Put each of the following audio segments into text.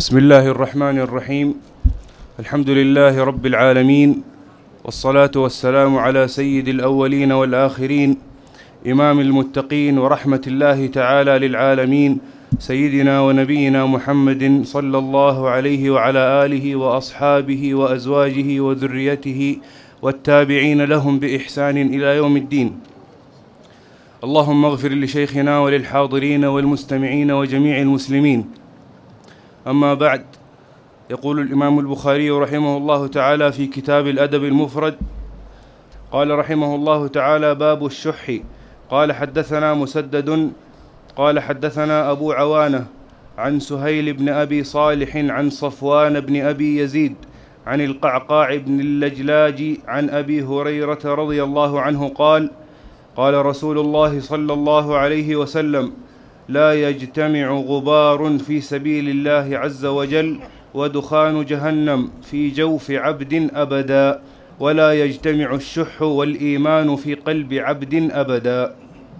بسم الله الرحمن الرحيم. الحمد لله رب العالمين، والصلاة والسلام على سيد الأولين والآخرين، إمام المتقين ورحمة الله تعالى للعالمين، سيدنا ونبينا محمد صلى الله عليه وعلى آله وأصحابه وأزواجه وذريته والتابعين لهم بإحسان إلى يوم الدين. اللهم اغفر لشيخنا وللحاضرين والمستمعين وجميع المسلمين. أما بعد، يقول الإمام البخاري رحمه الله تعالى في كتاب الأدب المفرد، قال رحمه الله تعالى: باب الشح. قال: حدثنا مسدد قال: حدثنا أبو عوانة عن سهيل بن أبي صالح عن صفوان بن أبي يزيد عن القعقاع بن اللجلاج عن أبي هريرة رضي الله عنه قال: قال رسول الله صلى الله عليه وسلم: لا يجتمع غبار في سبيل الله عز وجل ودخان جهنم في جوف عبد أبدا، ولا يجتمع الشح والإيمان في قلب عبد أبدا.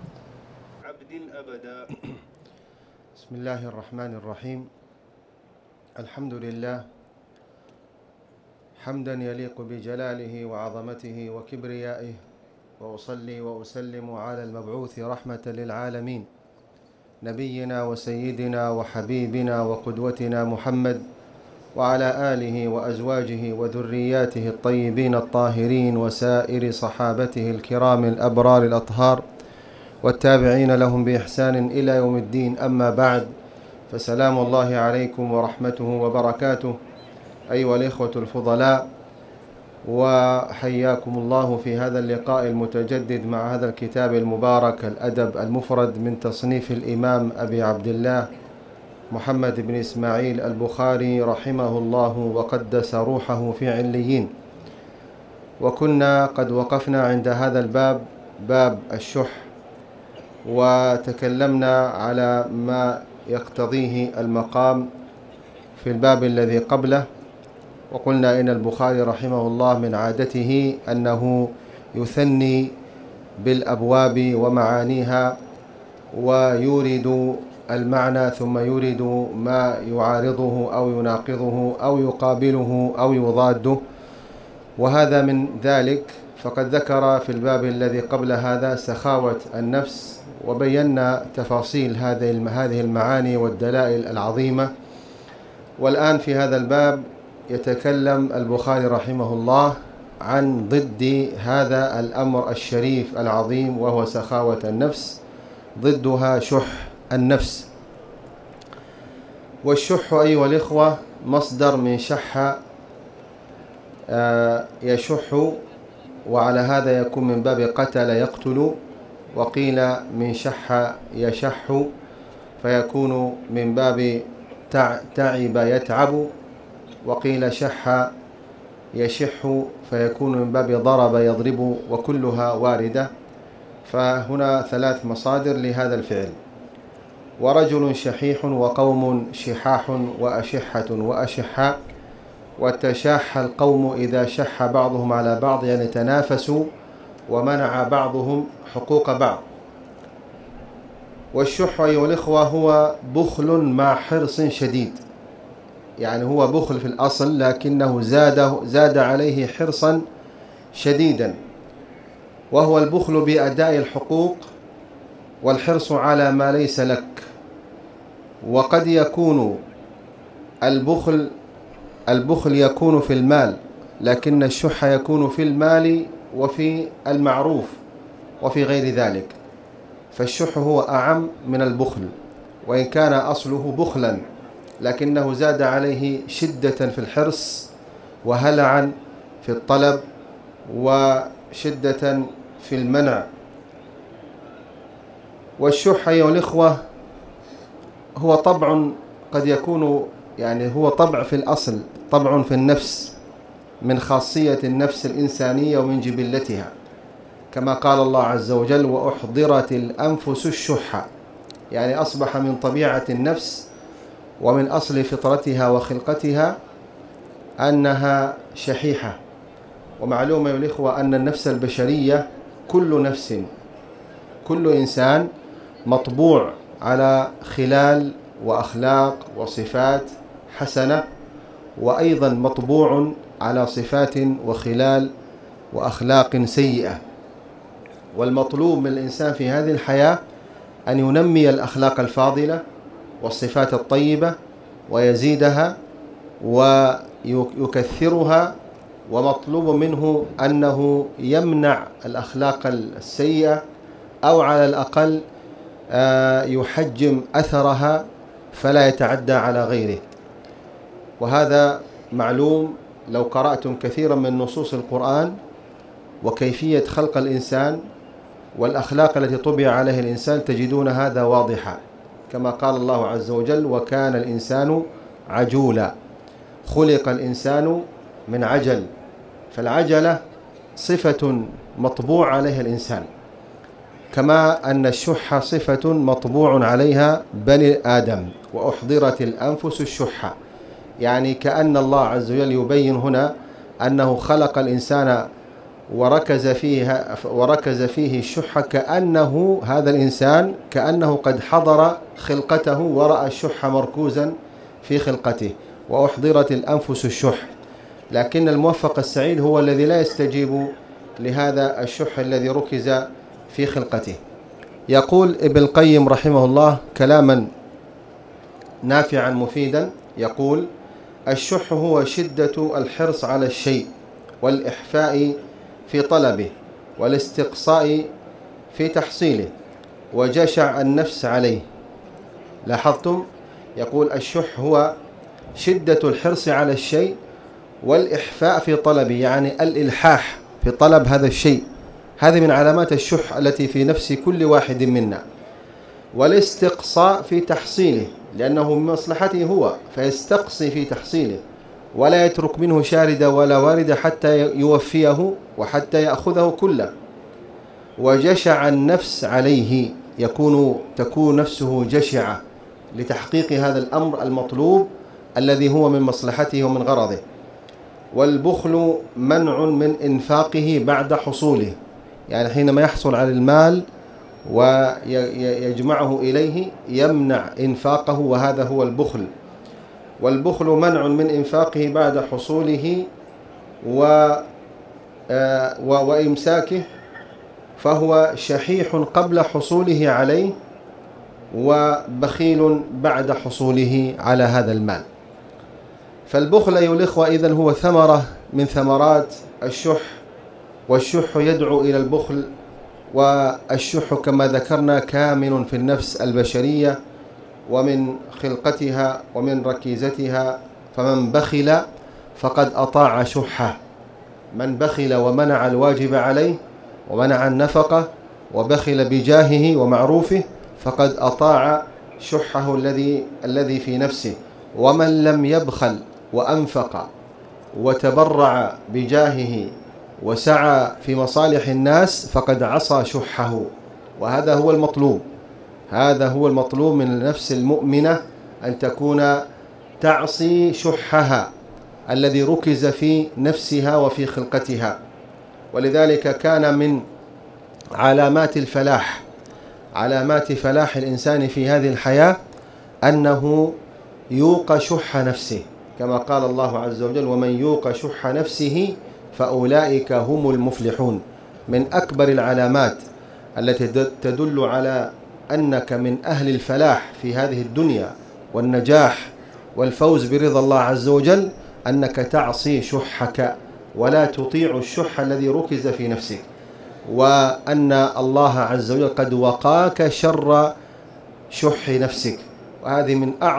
بسم الله الرحمن الرحيم. الحمد لله حمدا يليق بجلاله وعظمته وكبريائه، وأصلي وأسلم على المبعوث رحمة للعالمين، نبينا وسيدنا وحبيبنا وقدوتنا محمد، وعلى آله وأزواجه وذرياته الطيبين الطاهرين، وسائر صحابته الكرام الأبرار الأطهار، والتابعين لهم بإحسان إلى يوم الدين. أما بعد، فسلام الله عليكم ورحمته وبركاته أيها الإخوة الفضلاء، وحياكم الله في هذا اللقاء المتجدد مع هذا الكتاب المبارك الأدب المفرد من تصنيف الإمام أبي عبد الله محمد بن إسماعيل البخاري رحمه الله وقدس روحه في عليين. وكنا قد وقفنا عند هذا الباب، باب الشح، وتكلمنا على ما يقتضيه المقام في الباب الذي قبله، وقلنا إن البخاري رحمه الله من عادته أنه يثني بالأبواب ومعانيها، ويورد المعنى ثم يورد ما يعارضه أو يناقضه أو يقابله أو يضاده، وهذا من ذلك. فقد ذكر في الباب الذي قبل هذا سخاوة النفس، وبينا تفاصيل هذه المعاني والدلائل العظيمة. والآن في هذا الباب يتكلم البخاري رحمه الله عن ضد هذا الأمر الشريف العظيم، وهو سخاوة النفس، ضدها شح النفس. والشح أيها الإخوة مصدر من شح يشح، وعلى هذا يكون من باب قتل يقتل، وقيل من شح يشح فيكون من باب تعب يتعب، وقيل شح يشح فيكون من باب ضرب يضرب، وكلها واردة. فهنا ثلاث مصادر لهذا الفعل: ورجل شحيح، وقوم شحاح، وأشحة وأشحاء. وتشاح القوم إذا شح بعضهم على بعض، يعني تنافسوا ومنع بعضهم حقوق بعض. والشح أيها الإخوة هو بخل مع حرص شديد، يعني هو بخل في الأصل لكنه زاد عليه حرصا شديدا، وهو البخل بأداء الحقوق والحرص على ما ليس لك. وقد يكون البخل يكون في المال، لكن الشح يكون في المال وفي المعروف وفي غير ذلك. فالشح هو أعم من البخل، وإن كان أصله بخلا لكنه زاد عليه شدة في الحرص وهلعا في الطلب وشدة في المنع. والشح أيها الإخوة هو طبع قد يكون، يعني هو طبع في الأصل، طبع في النفس، من خاصية النفس الإنسانية ومن جبلتها، كما قال الله عز وجل: وأحضرت الأنفس الشح، يعني أصبح من طبيعة النفس ومن أصل فطرتها وخلقتها أنها شحيحة. ومعلوم يا الإخوة أن النفس البشرية كل إنسان مطبوع على خلال وأخلاق وصفات حسنة، وأيضا مطبوع على صفات وخلال وأخلاق سيئة. والمطلوب من الإنسان في هذه الحياة أن ينمي الأخلاق الفاضلة والصفات الطيبة ويزيدها ويكثرها، ومطلوب منه أنه يمنع الأخلاق السيئة أو على الأقل يحجم أثرها فلا يتعدى على غيره. وهذا معلوم لو قرأتم كثيرا من نصوص القرآن وكيفية خلق الإنسان والأخلاق التي طبع عليها الإنسان تجدون هذا واضحا، كما قال الله عز وجل: وكان الإنسان عجولا، خلق الإنسان من عجل. فالعجلة صفة مطبوع عليها الإنسان، كما أن الشح صفة مطبوع عليها بني آدم. وأحضرت الأنفس الشح، يعني كأن الله عز وجل يبين هنا أنه خلق الإنسان وركز فيه الشح، كأنه هذا الإنسان كأنه قد حضر خلقته ورأى الشح مركوزا في خلقته. وأحضرت الأنفس الشح، لكن الموفق السعيد هو الذي لا يستجيب لهذا الشح الذي ركز في خلقته. يقول ابن القيم رحمه الله كلاما نافعا مفيدا، يقول: الشح هو شدة الحرص على الشيء والإحفاء في طلبه والاستقصاء في تحصيله وجشع النفس عليه. لاحظتم؟ يقول الشح هو شدة الحرص على الشيء والإحفاء في طلبه، يعني الإلحاح في طلب هذا الشيء، هذه من علامات الشح التي في نفس كل واحد منا. والاستقصاء في تحصيله، لأنه من مصلحته هو فيستقصي في تحصيله ولا يترك منه شاردة ولا واردة حتى يوفيه وحتى يأخذه كله. وجشع النفس عليه، تكون نفسه جشعة لتحقيق هذا الأمر المطلوب الذي هو من مصلحته ومن غرضه. والبخل منع من إنفاقه بعد حصوله، يعني حينما يحصل على المال ويجمعه إليه يمنع إنفاقه، وهذا هو البخل. والبخل منع من إنفاقه بعد حصوله وإمساكه، فهو شحيح قبل حصوله عليه وبخيل بعد حصوله على هذا المال. فالبخل أيها الإخوة إذن هو ثمرة من ثمرات الشح، والشح يدعو إلى البخل. والشح كما ذكرنا كامن في النفس البشرية ومن خلقتها ومن ركيزتها، فمن بخل فقد أطاع شحه. من بخل ومنع الواجب عليه ومنع النفقة وبخل بجاهه ومعروفه فقد أطاع شحه الذي في نفسه. ومن لم يبخل وأنفق وتبرع بجاهه وسعى في مصالح الناس فقد عصى شحه. وهذا هو المطلوب، هذا هو المطلوب من النفس المؤمنة، أن تكون تعصي شحها الذي ركز في نفسها وفي خلقتها. ولذلك كان من علامات الفلاح، علامات فلاح الإنسان في هذه الحياة، أنه يوق شح نفسه، كما قال الله عز وجل: ومن يوق شح نفسه فأولئك هم المفلحون. من أكبر العلامات التي تدل على أنك من أهل الفلاح في هذه الدنيا والنجاح والفوز برضا الله عز وجل أنك تعصي شحك ولا تطيع الشح الذي ركز في نفسك، وأن الله عز وجل قد وقاك شر شح نفسك. وهذه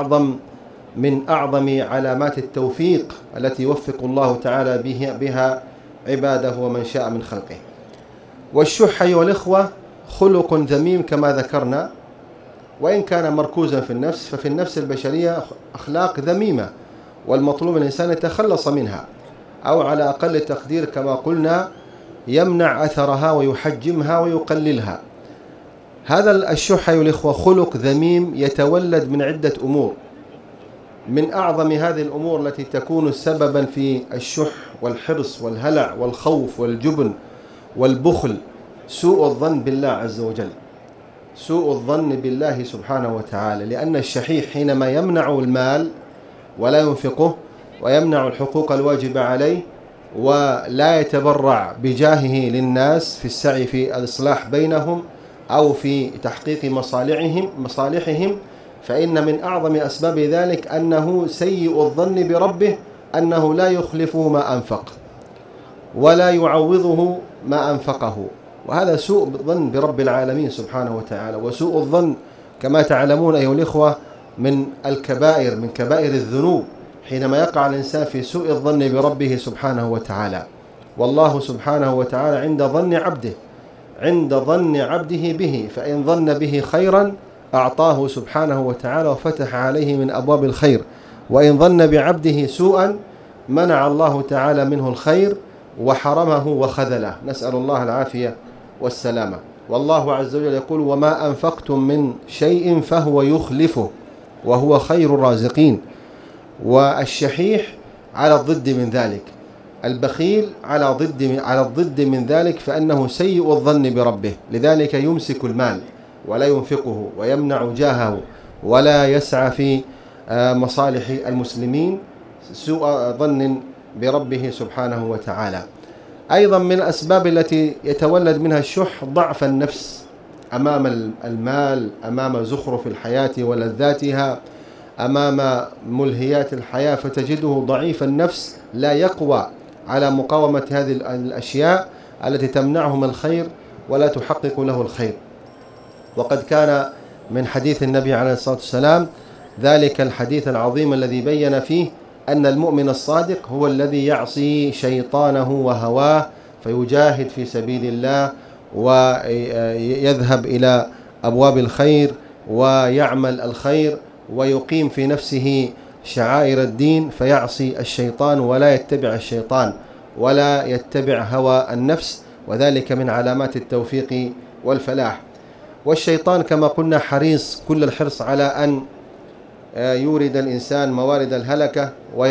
من أعظم علامات التوفيق التي يوفق الله تعالى بها عباده ومن شاء من خلقه. والشح أيها الإخوة خلق ذميم كما ذكرنا، وإن كان مركوزا في النفس، ففي النفس البشرية أخلاق ذميمة، والمطلوب الإنسان يتخلص منها، أو على أقل تقدير كما قلنا يمنع أثرها ويحجمها ويقللها. هذا الشح أيها الإخوة خلق ذميم يتولد من عدة أمور. من أعظم هذه الأمور التي تكون سببا في الشح والحرص والهلع والخوف والجبن والبخل سوء الظن بالله عز وجل، سوء الظن بالله سبحانه وتعالى. لأن الشحيح حينما يمنع المال ولا ينفقه، ويمنع الحقوق الواجبة عليه، ولا يتبرع بجاهه للناس في السعي في الإصلاح بينهم أو في تحقيق مصالحهم، فإن من أعظم أسباب ذلك أنه سيء الظن بربه، أنه لا يخلفه ما أنفق ولا يعوضه ما أنفقه. وهذا سوء الظن برب العالمين سبحانه وتعالى. وسوء الظن كما تعلمون أيها الإخوة من الكبائر، من كبائر الذنوب، حينما يقع الإنسان في سوء الظن بربه سبحانه وتعالى. والله سبحانه وتعالى عند ظن عبده به، فإن ظن به خيرا أعطاه سبحانه وتعالى وفتح عليه من أبواب الخير، وإن ظن بعبده سوءا منع الله تعالى منه الخير وحرمه وخذله، نسأل الله العافية والسلامة. والله عز وجل يقول: وما أنفقتم من شيء فهو يخلفه وهو خير الرازقين. والشحيح على الضد من ذلك، البخيل على الضد من ذلك، فإنه سيء الظن بربه، لذلك يمسك المال ولا ينفقه، ويمنع جاهه، ولا يسعى في مصالح المسلمين، سوء ظن بربه سبحانه وتعالى. أيضا من الأسباب التي يتولد منها الشح ضعف النفس أمام المال، أمام زخرف الحياة ولذاتها، أمام ملهيات الحياة، فتجده ضعيف النفس لا يقوى على مقاومة هذه الأشياء التي تمنعه من الخير ولا تحقق له الخير. وقد كان من حديث النبي عليه الصلاة والسلام ذلك الحديث العظيم الذي بين فيه أن المؤمن الصادق هو الذي يعصي شيطانه وهواه فيجاهد في سبيل الله ويذهب إلى أبواب الخير ويعمل الخير ويقيم في نفسه شعائر الدين، فيعصي الشيطان ولا يتبع الشيطان ولا يتبع هوى النفس، وذلك من علامات التوفيق والفلاح. والشيطان كما قلنا حريص كل الحرص على أن يورد الإنسان موارد الهلكة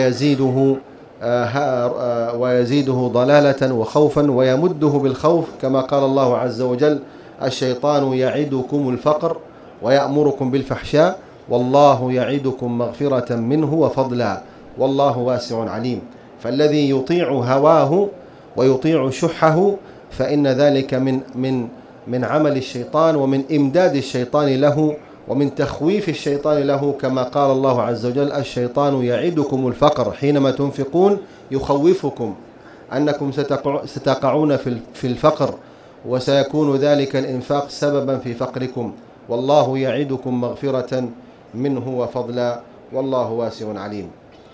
ويزيده ضلالة وخوفا ويمده بالخوف، كما قال الله عز وجل: الشيطان يعدكم الفقر ويأمركم بالفحشاء والله يعدكم مغفرة منه وفضلا والله واسع عليم. فالذي يطيع هواه ويطيع شحه فإن ذلك من عمل الشيطان ومن إمداد الشيطان له ومن تخويف الشيطان له، كما قال الله عز وجل: الشيطان يعدكم الفقر، حينما تنفقون يخوفكم أنكم ستقعون في الفقر، وسيكون ذلك الإنفاق سببا في فقركم، والله يعدكم مغفرة منه وفضلا والله واسع عليم.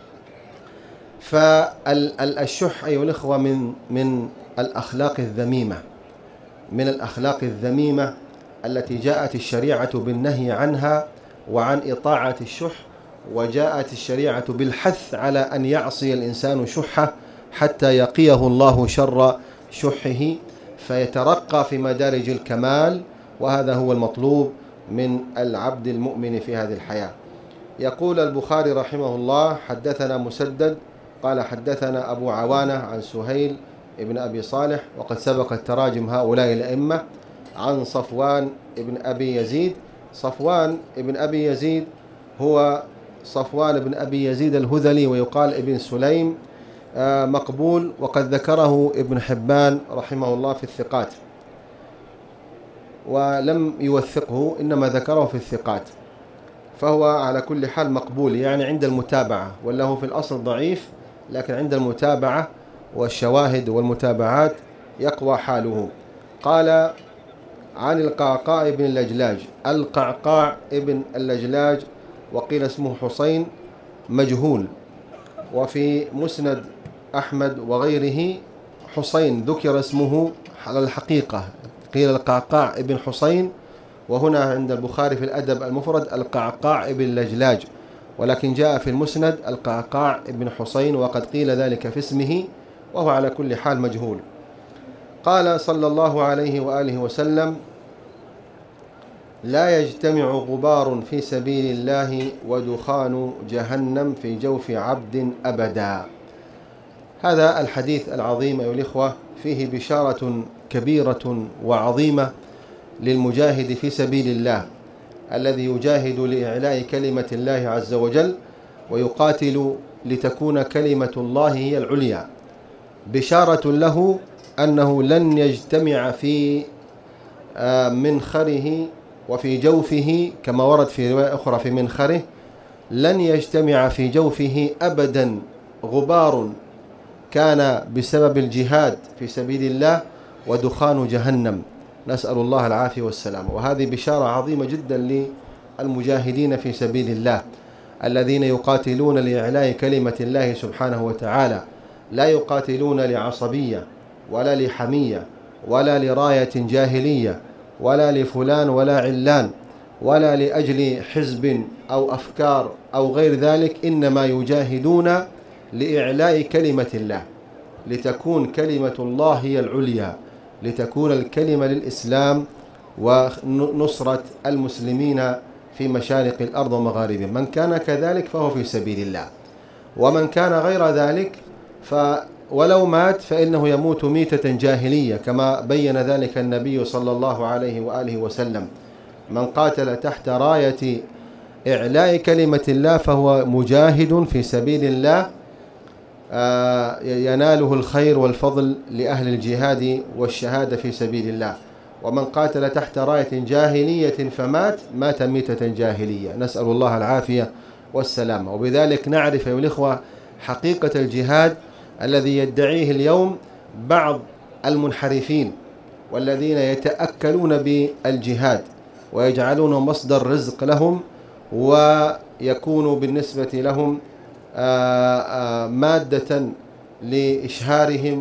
فالشح أيها الأخوة من الأخلاق الذميمة، من الأخلاق الذميمة التي جاءت الشريعة بالنهي عنها وعن إطاعة الشح، وجاءت الشريعة بالحث على أن يعصي الإنسان شحه حتى يقيه الله شر شحه فيترقى في مدارج الكمال، وهذا هو المطلوب من العبد المؤمن في هذه الحياة. يقول البخاري رحمه الله: حدثنا مسدد قال حدثنا أبو عوانة عن سهيل ابن أبي صالح، وقد سبقت تراجم هؤلاء الأئمة، عن صفوان ابن أبي يزيد. صفوان ابن أبي يزيد هو صفوان ابن أبي يزيد الهذلي، ويقال ابن سليم، مقبول، وقد ذكره ابن حبان رحمه الله في الثقات، ولم يوثقه إنما ذكره في الثقات، فهو على كل حال مقبول، يعني عند المتابعة، وله في الأصل ضعيف، لكن عند المتابعة والشواهد والمتابعات يقوى حاله. قال عن القعقاع ابن اللجلاج. القعقاع ابن اللجلاج وقيل اسمه حسين، مجهول، وفي مسند أحمد وغيره حسين ذكر اسمه على الحقيقة، قيل القعقاع ابن حسين، وهنا عند البخاري في الأدب المفرد القعقاع ابن اللجلاج، ولكن جاء في المسند القعقاع ابن حسين، وقد قيل ذلك في اسمه، وهو على كل حال مجهول. قال صلى الله عليه وآله وسلم: لا يجتمع غبار في سبيل الله ودخان جهنم في جوف عبد أبدا. هذا الحديث العظيم أيها الإخوة فيه بشارة كبيرة وعظيمة للمجاهد في سبيل الله، الذي يجاهد لإعلاء كلمة الله عز وجل، ويقاتل لتكون كلمة الله هي العليا، بشارة له أنه لن يجتمع في منخره وفي جوفه، كما ورد في رواية أخرى في منخره، لن يجتمع في جوفه أبدا غبار كان بسبب الجهاد في سبيل الله ودخان جهنم، نسأل الله العافية والسلام. وهذه بشارة عظيمة جدا للمجاهدين في سبيل الله الذين يقاتلون لإعلاء كلمة الله سبحانه وتعالى، لا يقاتلون لعصبية ولا لحمية ولا لراية جاهلية ولا لفلان ولا علان ولا لأجل حزب أو أفكار أو غير ذلك، إنما يجاهدون لإعلاء كلمة الله، لتكون كلمة الله هي العليا، لتكون الكلمة للإسلام ونصرة المسلمين في مشارق الأرض ومغاربها. من كان كذلك فهو في سبيل الله، ومن كان غير ذلك ولو مات فإنه يموت ميتة جاهلية، كما بين ذلك النبي صلى الله عليه وآله وسلم: من قاتل تحت راية إعلاء كلمة الله فهو مجاهد في سبيل الله، يناله الخير والفضل لأهل الجهاد والشهادة في سبيل الله. ومن قاتل تحت راية جاهلية فمات، مات ميتة جاهلية، نسأل الله العافية والسلامة. وبذلك نعرف أيها الإخوة حقيقة الجهاد الذي يدعيه اليوم بعض المنحرفين، والذين يتأكلون بالجهاد ويجعلونه مصدر رزق لهم، ويكون بالنسبة لهم مادة لإشهارهم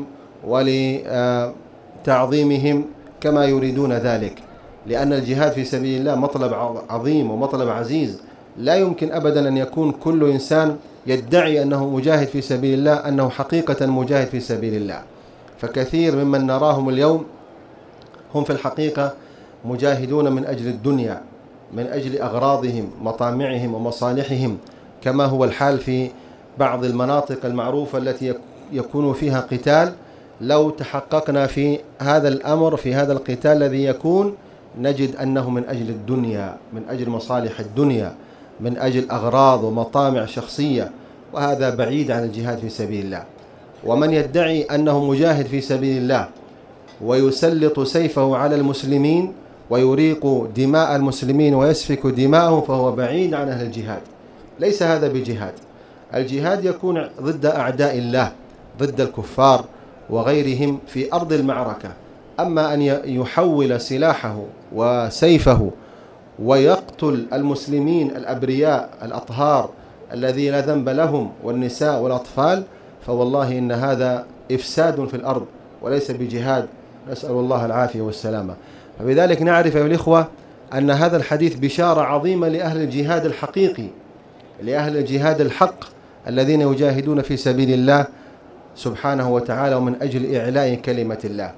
ولتعظيمهم كما يريدون ذلك، لأن الجهاد في سبيل الله مطلب عظيم ومطلب عزيز. لا يمكن أبدا أن يكون كل إنسان يدعي أنه مجاهد في سبيل الله أنه حقيقة مجاهد في سبيل الله. فكثير ممن نراهم اليوم هم في الحقيقة مجاهدون من أجل الدنيا، من أجل أغراضهم مطامعهم ومصالحهم، كما هو الحال في بعض المناطق المعروفة التي يكون فيها قتال. لو تحققنا في هذا الأمر، في هذا القتال الذي يكون، نجد أنه من أجل الدنيا، من أجل مصالح الدنيا، من أجل أغراض ومطامع شخصية، وهذا بعيد عن الجهاد في سبيل الله. ومن يدعي أنه مجاهد في سبيل الله ويسلط سيفه على المسلمين ويريق دماء المسلمين ويسفك دماءهم فهو بعيد عن أهل الجهاد. ليس هذا بجهاد. الجهاد يكون ضد أعداء الله، ضد الكفار وغيرهم في أرض المعركة. أما أن يحول سلاحه وسيفه ويقتل المسلمين الأبرياء الأطهار الذين لا ذنب لهم والنساء والأطفال، فوالله إن هذا إفساد في الأرض وليس بجهاد، نسأل الله العافية والسلامة. فبذلك نعرف أيها الإخوة أن هذا الحديث بشارة عظيمة لأهل الجهاد الحقيقي، لأهل الجهاد الحق الذين يجاهدون في سبيل الله سبحانه وتعالى ومن أجل إعلاء كلمة الله،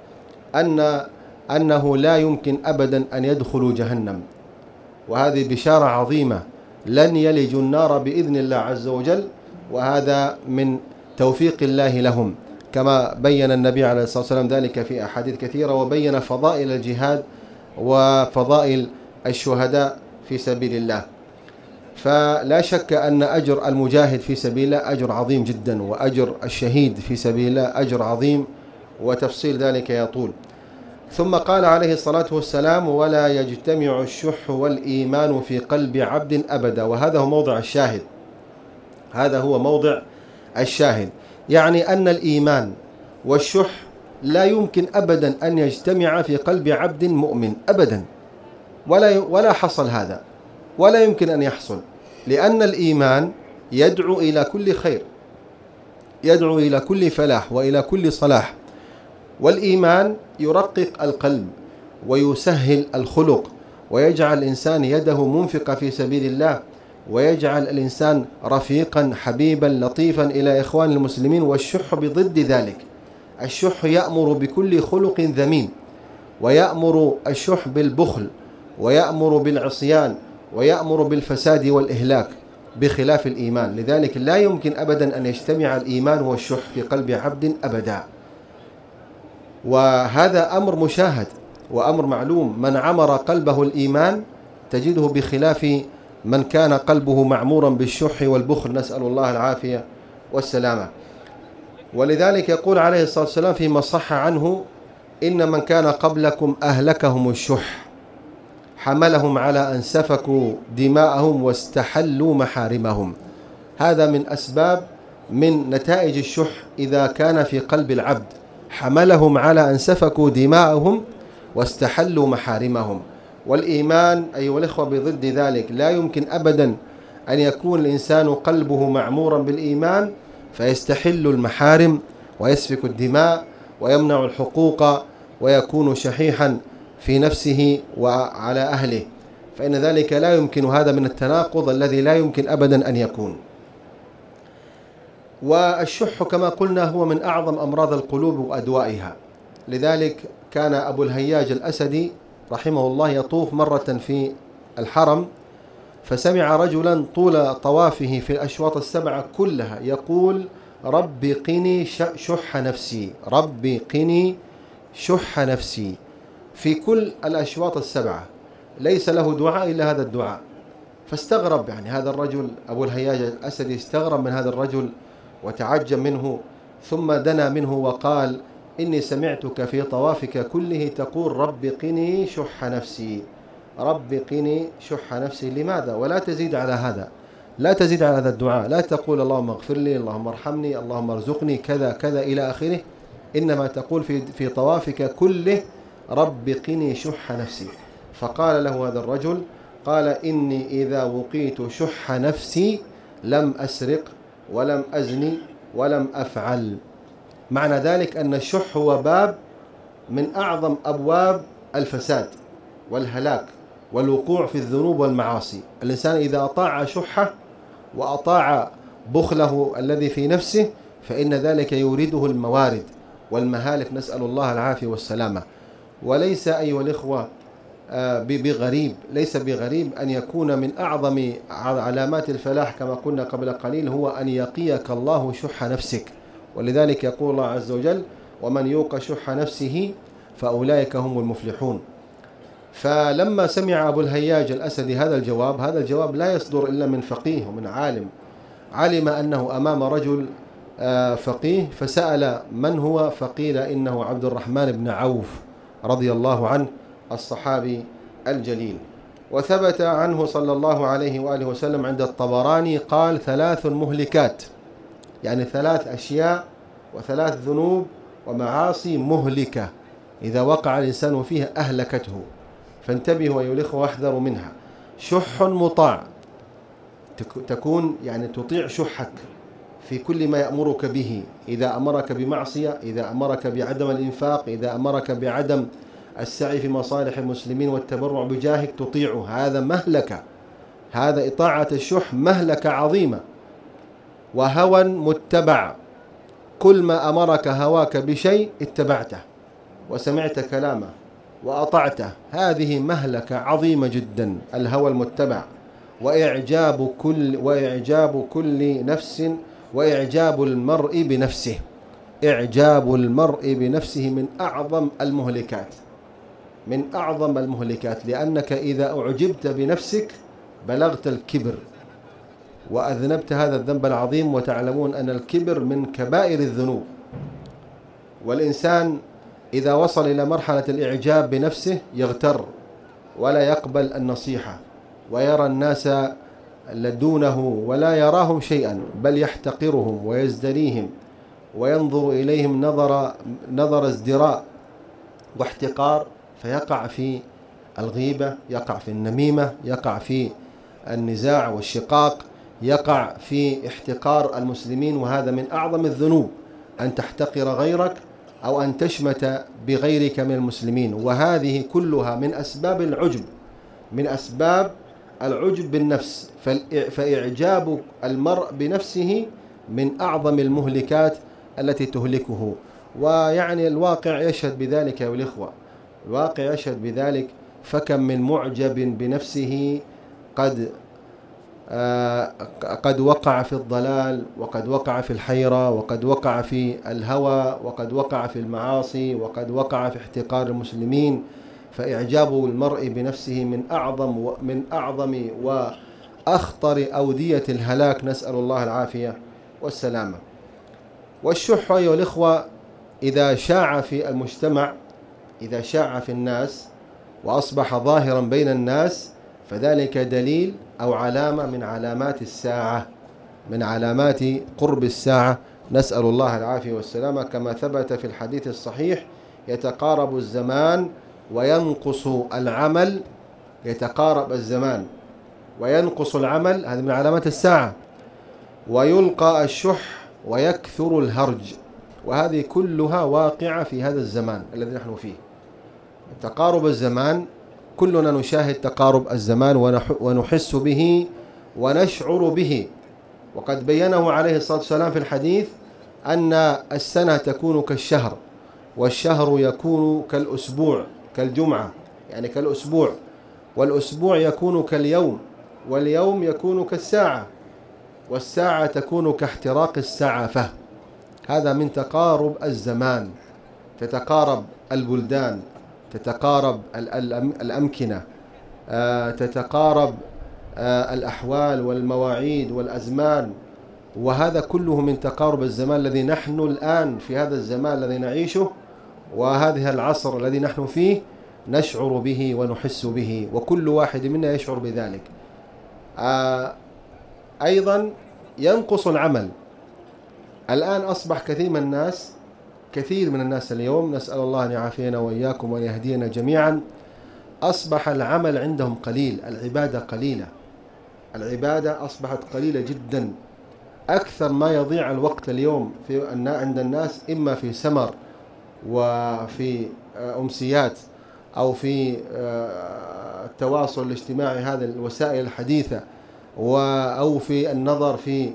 أنه لا يمكن أبدا أن يدخلوا جهنم. وهذه بشارة عظيمة، لن يلجوا النار بإذن الله عز وجل، وهذا من توفيق الله لهم، كما بين النبي عليه الصلاة والسلام ذلك في أحاديث كثيرة، وبين فضائل الجهاد وفضائل الشهداء في سبيل الله. فلا شك أن أجر المجاهد في سبيل الله أجر عظيم جدا، وأجر الشهيد في سبيل الله أجر عظيم، وتفصيل ذلك يطول. ثم قال عليه الصلاة والسلام: ولا يجتمع الشح والإيمان في قلب عبد أبدا. وهذا هو موضع الشاهد، هذا هو موضع الشاهد، يعني أن الإيمان والشح لا يمكن أبدا أن يجتمع في قلب عبد مؤمن أبدا، ولا حصل هذا، ولا يمكن أن يحصل، لأن الإيمان يدعو إلى كل خير، يدعو إلى كل فلاح وإلى كل صلاح. والإيمان يرقق القلب ويسهل الخلق، ويجعل الإنسان يده منفقة في سبيل الله، ويجعل الإنسان رفيقا حبيبا لطيفا إلى إخوان المسلمين. والشح بضد ذلك، الشح يأمر بكل خلق ذميم، ويأمر الشح بالبخل، ويأمر بالعصيان، ويأمر بالفساد والإهلاك، بخلاف الإيمان. لذلك لا يمكن أبدا أن يجتمع الإيمان والشح في قلب عبد أبدا، وهذا أمر مشاهد وأمر معلوم. من عمر قلبه الإيمان تجده بخلاف من كان قلبه معمورا بالشح والبخل، نسأل الله العافية والسلامة. ولذلك يقول عليه الصلاة والسلام فيما صح عنه: إن من كان قبلكم أهلكهم الشح، حملهم على أن سفكوا دماءهم واستحلوا محارمهم. هذا من نتائج الشح إذا كان في قلب العبد، حملهم على أن سفكوا دماءهم واستحلوا محارمهم. والإيمان أيها الإخوة بضد ذلك، لا يمكن أبدا أن يكون الإنسان قلبه معمورا بالإيمان فيستحل المحارم ويسفك الدماء ويمنع الحقوق ويكون شحيحا في نفسه وعلى أهله، فإن ذلك لا يمكن، هذا من التناقض الذي لا يمكن أبدا أن يكون. والشح كما قلنا هو من أعظم أمراض القلوب وأدوائها. لذلك كان أبو الهياج الأسدي رحمه الله يطوف مرة في الحرم، فسمع رجلا طول طوافه في الأشواط السبعة كلها يقول: رب قني شح نفسي، رب قني شح نفسي، في كل الأشواط السبعة ليس له دعاء إلا هذا الدعاء. فاستغرب يعني هذا الرجل، أبو الهياج الأسدي استغرب من هذا الرجل وتعجب منه، ثم دنا منه وقال: إني سمعتك في طوافك كله تقول رب قني شح نفسي، رب قني شح نفسي، لماذا؟ ولا تزيد على هذا، لا تزيد على هذا الدعاء، لا تقول اللهم اغفر لي، اللهم ارحمني، اللهم ارزقني كذا كذا إلى آخره، إنما تقول في طوافك كله رب قني شح نفسي. فقال له هذا الرجل، قال: إني إذا وقيت شح نفسي لم أسرق ولم أزني ولم أفعل. معنى ذلك أن الشح هو باب من أعظم أبواب الفساد والهلاك والوقوع في الذنوب والمعاصي. الإنسان إذا أطاع شحه وأطاع بخله الذي في نفسه فإن ذلك يورده الموارد والمهالك، نسأل الله العافية والسلامة. وليس أيها الإخوة بغريب، ليس بغريب أن يكون من أعظم علامات الفلاح كما قلنا قبل قليل هو أن يقيك الله شح نفسك. ولذلك يقول الله عز وجل: ومن يوق شح نفسه فأولئك هم المفلحون. فلما سمع أبو الهياج الأسدي هذا الجواب لا يصدر إلا من فقيه ومن عالم، علم أنه أمام رجل فقيه، فسأل من هو، فقيل إنه عبد الرحمن بن عوف رضي الله عنه الصحابي الجليل. وثبت عنه صلى الله عليه وآله وسلم عند الطبراني قال: 3 مهلكات، يعني 3 أشياء و3 ذنوب ومعاصي مهلكة إذا وقع الإنسان فيها أهلكته، فانتبهوا أيها الأخوة واحذروا منها. شح مطاع، تكون يعني تطيع شحك في كل ما يأمرك به، إذا أمرك بمعصية، إذا أمرك بعدم الإنفاق، إذا أمرك بعدم السعي في مصالح المسلمين والتبرع بجاهك تطيعه، هذا مهلكة، هذا إطاعة الشح مهلكة عظيمة. وهوى متبع، كل ما أمرك هواك بشيء اتبعته وسمعت كلامه وأطعته، هذه مهلكة عظيمة جدا، الهوى المتبع. وإعجاب كل نفس، وإعجاب المرء بنفسه، إعجاب المرء بنفسه من أعظم المهلكات، من أعظم المهلكات، لأنك إذا أعجبت بنفسك بلغت الكبر وأذنبت هذا الذنب العظيم. وتعلمون أن الكبر من كبائر الذنوب، والإنسان إذا وصل إلى مرحلة الإعجاب بنفسه يغتر ولا يقبل النصيحة ويرى الناس دونه ولا يراهم شيئا، بل يحتقرهم ويزدريهم وينظر إليهم نظر ازدراء واحتقار، فيقع في الغيبة، يقع في النميمة، يقع في النزاع والشقاق، يقع في احتقار المسلمين. وهذا من أعظم الذنوب، أن تحتقر غيرك أو أن تشمت بغيرك من المسلمين. وهذه كلها من أسباب العجب، من أسباب العجب بالنفس. فإعجاب المرء بنفسه من أعظم المهلكات التي تهلكه. ويعني الواقع يشهد بذلك يا الإخوة، الواقع يشهد بذلك. فكم من معجب بنفسه قد وقع في الضلال، وقد وقع في الحيرة، وقد وقع في الهوى، وقد وقع في المعاصي، وقد وقع في احتقار المسلمين. فإعجاب المرء بنفسه من أعظم أخطر أودية الهلاك، نسأل الله العافية والسلامة. والشح أيها الإخوة إذا شاع في المجتمع، إذا شاع في الناس وأصبح ظاهرا بين الناس، فذلك دليل أو علامة من علامات الساعة، من علامات قرب الساعة، نسأل الله العافية والسلامة، كما ثبت في الحديث الصحيح: يتقارب الزمان وينقص العمل، يتقارب الزمان وينقص العمل، هذه من علامات الساعة، ويلقى الشح ويكثر الهرج، وهذه كلها واقعة في هذا الزمان الذي نحن فيه. تقارب الزمان، كلنا نشاهد تقارب الزمان ونحس به ونشعر به، وقد بينه عليه الصلاة والسلام في الحديث أن السنة تكون كالشهر، والشهر يكون كالأسبوع، كالجمعة يعني كالأسبوع، والأسبوع يكون كاليوم، واليوم يكون كالساعة، والساعة تكون كاحتراق السعفة. هذا من تقارب الزمان، تتقارب البلدان، تتقارب الأمكنة، تتقارب الأحوال والمواعيد والأزمان، وهذا كله من تقارب الزمان الذي نحن الآن في هذا الزمان الذي نعيشه، وهذا العصر الذي نحن فيه نشعر به ونحس به، وكل واحد منا يشعر بذلك. أيضا ينقص العمل. الآن أصبح كثير من الناس اليوم، نسأل الله أن يعافينا وإياكم وأن يهدينا جميعا، أصبح العمل عندهم قليل، العبادة قليلة، العبادة أصبحت قليلة جدا. أكثر ما يضيع الوقت اليوم عند الناس إما في سمر وفي أمسيات أو في التواصل الاجتماعي، هذه الوسائل الحديثة، أو في النظر في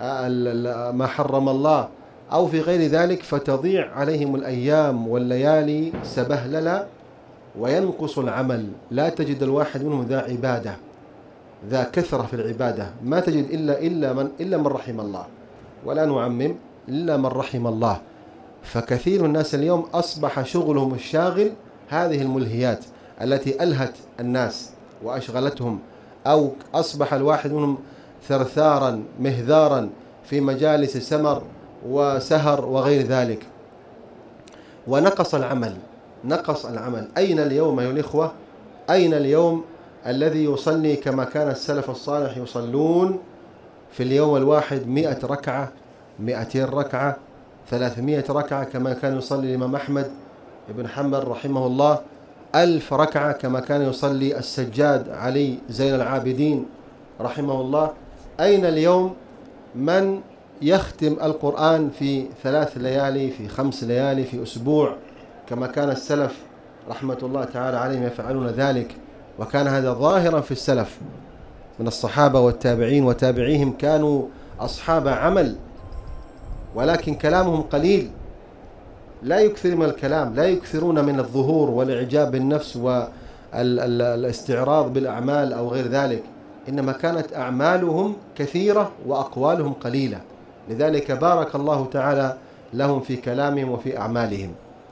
ما حرم الله، أو في غير ذلك، فتضيع عليهم الأيام والليالي سبهللة، وينقص العمل. لا تجد الواحد منهم ذا عبادة، ذا كثرة في العبادة، ما تجد إلا من رحم الله، ولا نعمم، إلا من رحم الله. فكثير من الناس اليوم أصبح شغلهم الشاغل هذه الملهيات التي ألهت الناس وأشغلتهم، أو أصبح الواحد منهم ثرثارا مهذارا في مجالس سمر وسهر وغير ذلك، ونقص العمل. أين اليوم أيها الإخوة؟ أين اليوم الذي يصلي كما كان السلف الصالح يصلون في اليوم الواحد 100 ركعة، 200 ركعة، 300 ركعة، كما كان يصلي الإمام أحمد بن حنبل رحمه الله 1000 ركعة، كما كان يصلي السجاد علي زين العابدين رحمه الله. أين اليوم من يختم القرآن في 3 ليالي، في 5 ليالي، في أسبوع، كما كان السلف رحمة الله تعالى عليهم يفعلون ذلك؟ وكان هذا ظاهرا في السلف من الصحابة والتابعين وتابعيهم، كانوا أصحاب عمل، ولكن كلامهم قليل، لا يكثر من الكلام، لا يكثرون من الظهور والإعجاب بالنفس والاستعراض بالأعمال أو غير ذلك، إنما كانت أعمالهم كثيرة وأقوالهم قليلة. لذلك بارك الله تعالى لهم في كلامهم وفي أعمالهم.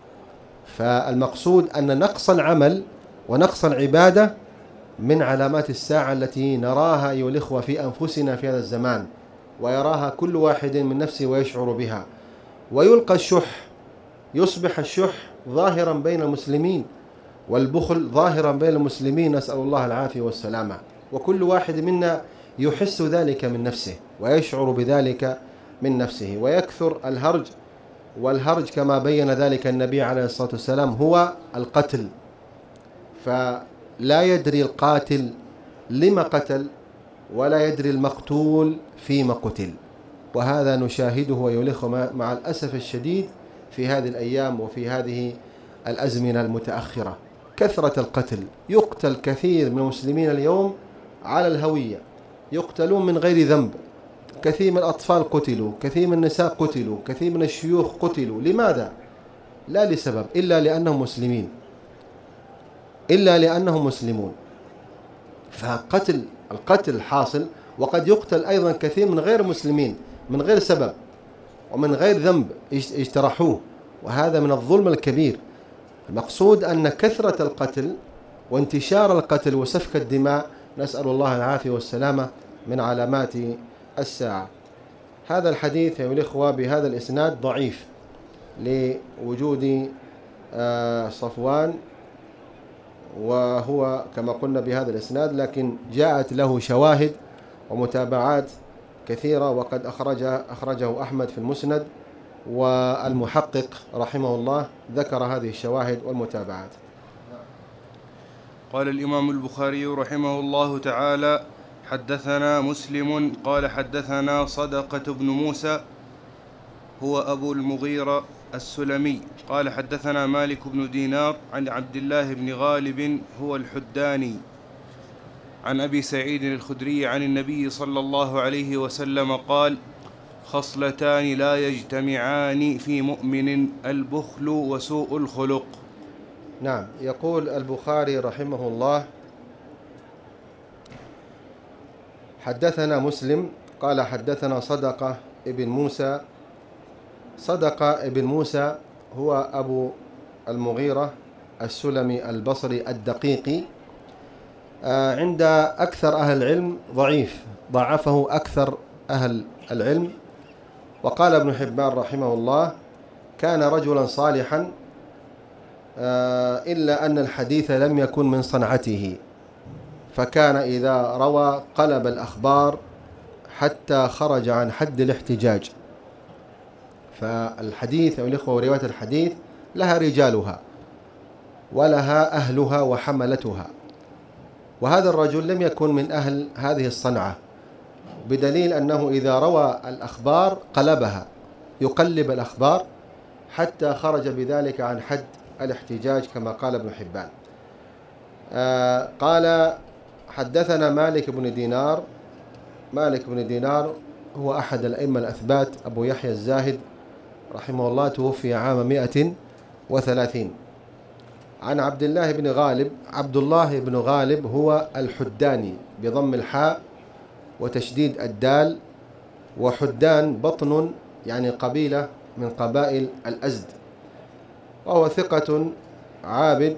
فالمقصود أن نقص العمل ونقص العبادة من علامات الساعة التي نراها أيها الإخوة في أنفسنا في هذا الزمان، ويراها كل واحد من نفسه ويشعر بها. ويلقى الشح، يصبح الشح ظاهرا بين المسلمين، والبخل ظاهرا بين المسلمين، نسأل الله العافية والسلامة، وكل واحد منا يحس ذلك من نفسه ويشعر بذلك من نفسه. ويكثر الهرج، والهرج كما بين ذلك النبي عليه الصلاة والسلام هو القتل، فلا يدري القاتل لما قتل، ولا يدري المقتول فيما قتل. وهذا نشاهده أيها الأخوة مع الأسف الشديد في هذه الأيام وفي هذه الأزمنة المتأخرة، كثرة القتل. يقتل كثير من المسلمين اليوم على الهوية، يقتلون من غير ذنب. كثير من الأطفال قتلوا، كثير من النساء قتلوا، كثير من الشيوخ قتلوا. لماذا؟ لا لسبب إلا لأنهم مسلمين، إلا لأنهم مسلمون. القتل حاصل، وقد يقتل أيضا كثير من غير مسلمين من غير سبب ومن غير ذنب اجترحوه، وهذا من الظلم الكبير. المقصود أن كثرة القتل وانتشار القتل وسفك الدماء، نسأل الله العافية والسلامة، من علامات الساعة. هذا الحديث أيها الإخوة بهذا الإسناد ضعيف لوجود صفوان، وهو كما قلنا بهذا الإسناد، لكن جاءت له شواهد ومتابعات كثيرة، وقد أخرجه أحمد في المسند، والمحقق رحمه الله ذكر هذه الشواهد والمتابعات. قال الإمام البخاري رحمه الله تعالى: حدثنا مسلم قال حدثنا صدقة بن موسى هو أبو المغيرة السلمي قال حدثنا مالك بن دينار عن عبد الله بن غالب هو الحداني عن أبي سعيد الخدري عن النبي صلى الله عليه وسلم قال: خصلتان لا يجتمعان في مؤمن: البخل وسوء الخلق. نعم. يقول البخاري رحمه الله: حدثنا مسلم قال حدثنا صدقة ابن موسى. صدقة ابن موسى هو أبو المغيرة السلمي البصري الدقيقي، عند أكثر أهل العلم ضعيف، ضعفه أكثر أهل العلم. وقال ابن حبان رحمه الله: كان رجلا صالحا، إلا أن الحديث لم يكن من صنعته، فكان إذا روى قلب الأخبار حتى خرج عن حد الاحتجاج. فالحديث أو الإخوة ورواية الحديث لها رجالها ولها أهلها وحملتها، وهذا الرجل لم يكن من أهل هذه الصنعة، بدليل أنه إذا روى الأخبار قلبها، يقلب الأخبار حتى خرج بذلك عن حد الاحتجاج كما قال ابن حبان. قال حدثنا مالك بن دينار. مالك بن دينار هو أحد الأئمة الأثبات، أبو يحيى الزاهد رحمه الله، توفي عام 130. عن عبد الله بن غالب. عبد الله بن غالب هو الحداني بضم الحاء وتشديد الدال، وحدان بطن يعني قبيلة من قبائل الأزد، وهو ثقة عابد،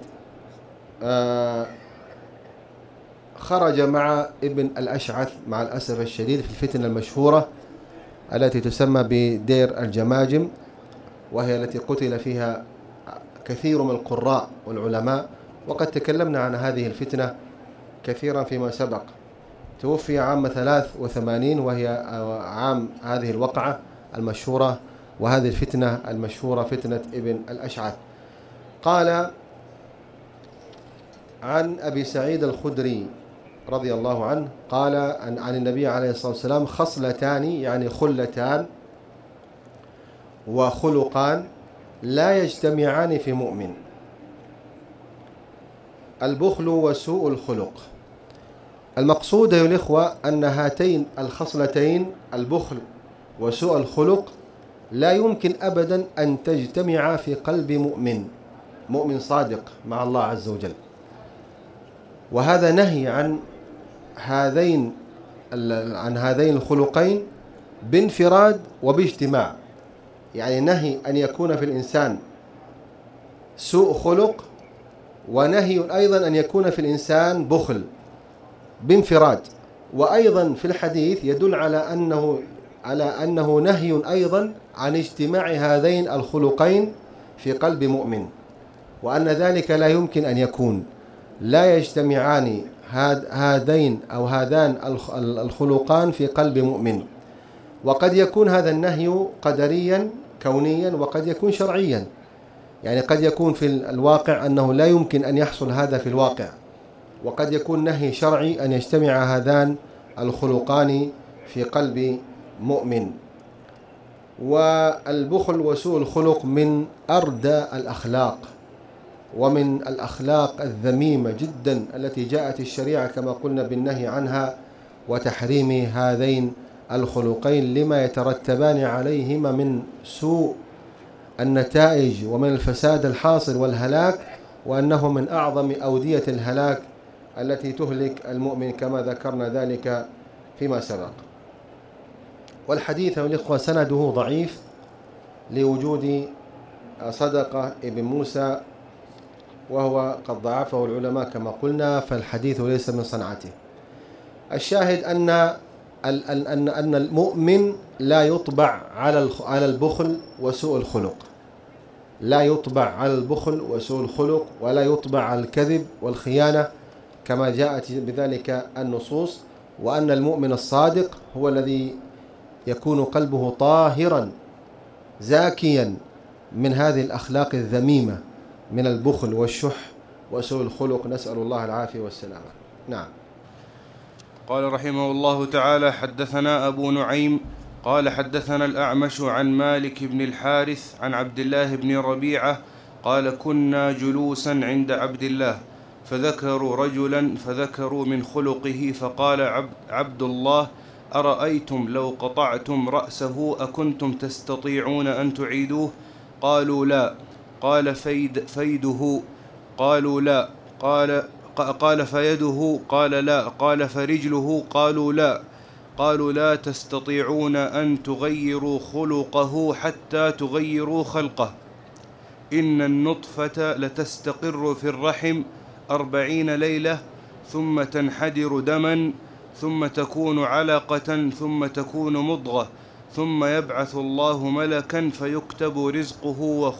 خرج مع ابن الأشعث مع الأسف الشديد في الفتنة المشهورة التي تسمى بدير الجماجم، وهي التي قتل فيها كثير من القراء والعلماء، وقد تكلمنا عن هذه الفتنة كثيرا فيما سبق. توفي عام 83، وهي عام هذه الوقعة المشهورة وهذه الفتنة المشهورة، فتنة ابن الأشعث. قال عن أبي سعيد الخدري رضي الله عنه قال عن النبي عليه الصلاة والسلام: خصلتان يعني خلتان وخلقان لا يجتمعان في مؤمن: البخل وسوء الخلق. المقصود أيها الإخوة أن هاتين الخصلتين، البخل وسوء الخلق، لا يمكن أبدا أن تجتمع في قلب مؤمن صادق مع الله عز وجل. وهذا نهي عن هذين الخلقين بانفراد وباجتماع، يعني نهي أن يكون في الإنسان سوء خلق، ونهي أيضا أن يكون في الإنسان بخل بانفراد. وأيضا في الحديث يدل على أنه نهي أيضا عن اجتماع هذين الخلقين في قلب مؤمن، وأن ذلك لا يمكن أن يكون، لا يجتمعان هذين أو هذان الخلقان في قلب مؤمن. وقد يكون هذا النهي قدريا كونيا، وقد يكون شرعيا، يعني قد يكون في الواقع أنه لا يمكن أن يحصل هذا في الواقع، وقد يكون نهي شرعي أن يجتمع هذان الخلقان في قلب مؤمن. والبخل وسوء الخلق من أردى الأخلاق، ومن الأخلاق الذميمة جدا التي جاءت الشريعة كما قلنا بالنهي عنها وتحريم هذين الخلقين لما يترتبان عليهما من سوء النتائج ومن الفساد الحاصل والهلاك، وأنه من أعظم أودية الهلاك التي تهلك المؤمن كما ذكرنا ذلك فيما سبق. والحديث والإخوة سنده ضعيف لوجود صدقة ابن موسى، وهو قد ضعفه العلماء كما قلنا، فالحديث ليس من صنعته. الشاهد أن أن المؤمن لا يطبع على البخل وسوء الخلق، لا يطبع على البخل وسوء الخلق، ولا يطبع على الكذب والخيانة كما جاءت بذلك النصوص، وأن المؤمن الصادق هو الذي يكون قلبه طاهرا زاكيا من هذه الأخلاق الذميمة من البخل والشح وسوء الخلق، نسأل الله العافية والسلامة. نعم. قال رحمه الله تعالى: حدثنا أبو نعيم قال حدثنا الأعمش عن مالك بن الحارث عن عبد الله بن ربيعة قال: كنا جلوسا عند عبد الله فذكروا رجلا فذكروا من خلقه، فقال عبد الله: أرأيتم لو قطعتم رأسه أكنتم تستطيعون أن تعيدوه؟ قالوا لا. قال: فيده؟ قالوا لا. قال: فيده؟ قال لا. قال: فرجله؟ قالوا لا. قالوا: لا تستطيعون أن تغيروا خلقه حتى تغيروا خلقه. إن النطفة لتستقر في الرحم 40 ليلة ثم تنحدر دما ثم تكون علقة ثم تكون مضغة ثم يبعث الله ملكا فيكتب رزقه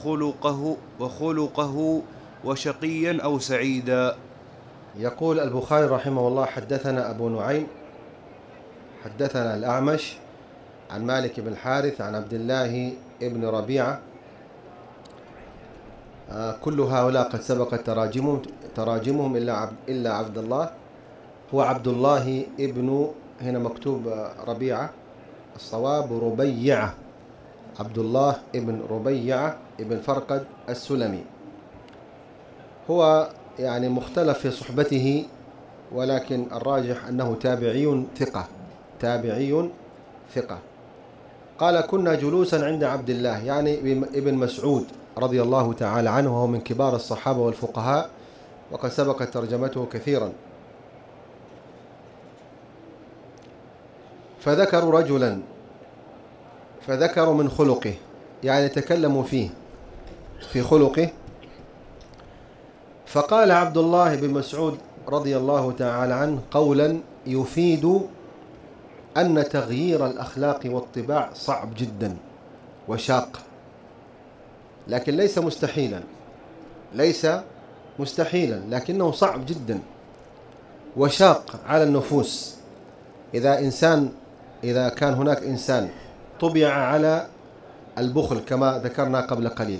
وخلقه وشقيا أو سعيدا. يقول البخاري رحمه الله: حدثنا أبو نعيم حدثنا الأعمش عن مالك بن الحارث عن عبد الله بن ربيعة. كل هؤلاء قد سبقت تراجمهم إلا عبد الله، هو عبد الله ابن، هنا مكتوب ربيعة، الصواب ربيعة، عبد الله ابن ربيعة ابن فرقد السلمي. هو يعني مختلف في صحبته، ولكن الراجح أنه تابعي ثقة. قال: كنا جلوسا عند عبد الله، يعني ابن مسعود رضي الله تعالى عنه، وهو من كبار الصحابة والفقهاء، وقد سبقت ترجمته كثيرا. فذكروا رجلا فذكروا من خلقه، يعني تكلموا في خلقه. فقال عبد الله بن مسعود رضي الله تعالى عنه قولا يفيد أن تغيير الأخلاق والطباع صعب جدا وشاق، لكن ليس مستحيلا، لكنه صعب جدا وشاق على النفوس. إذا كان هناك إنسان طبع على البخل كما ذكرنا قبل قليل،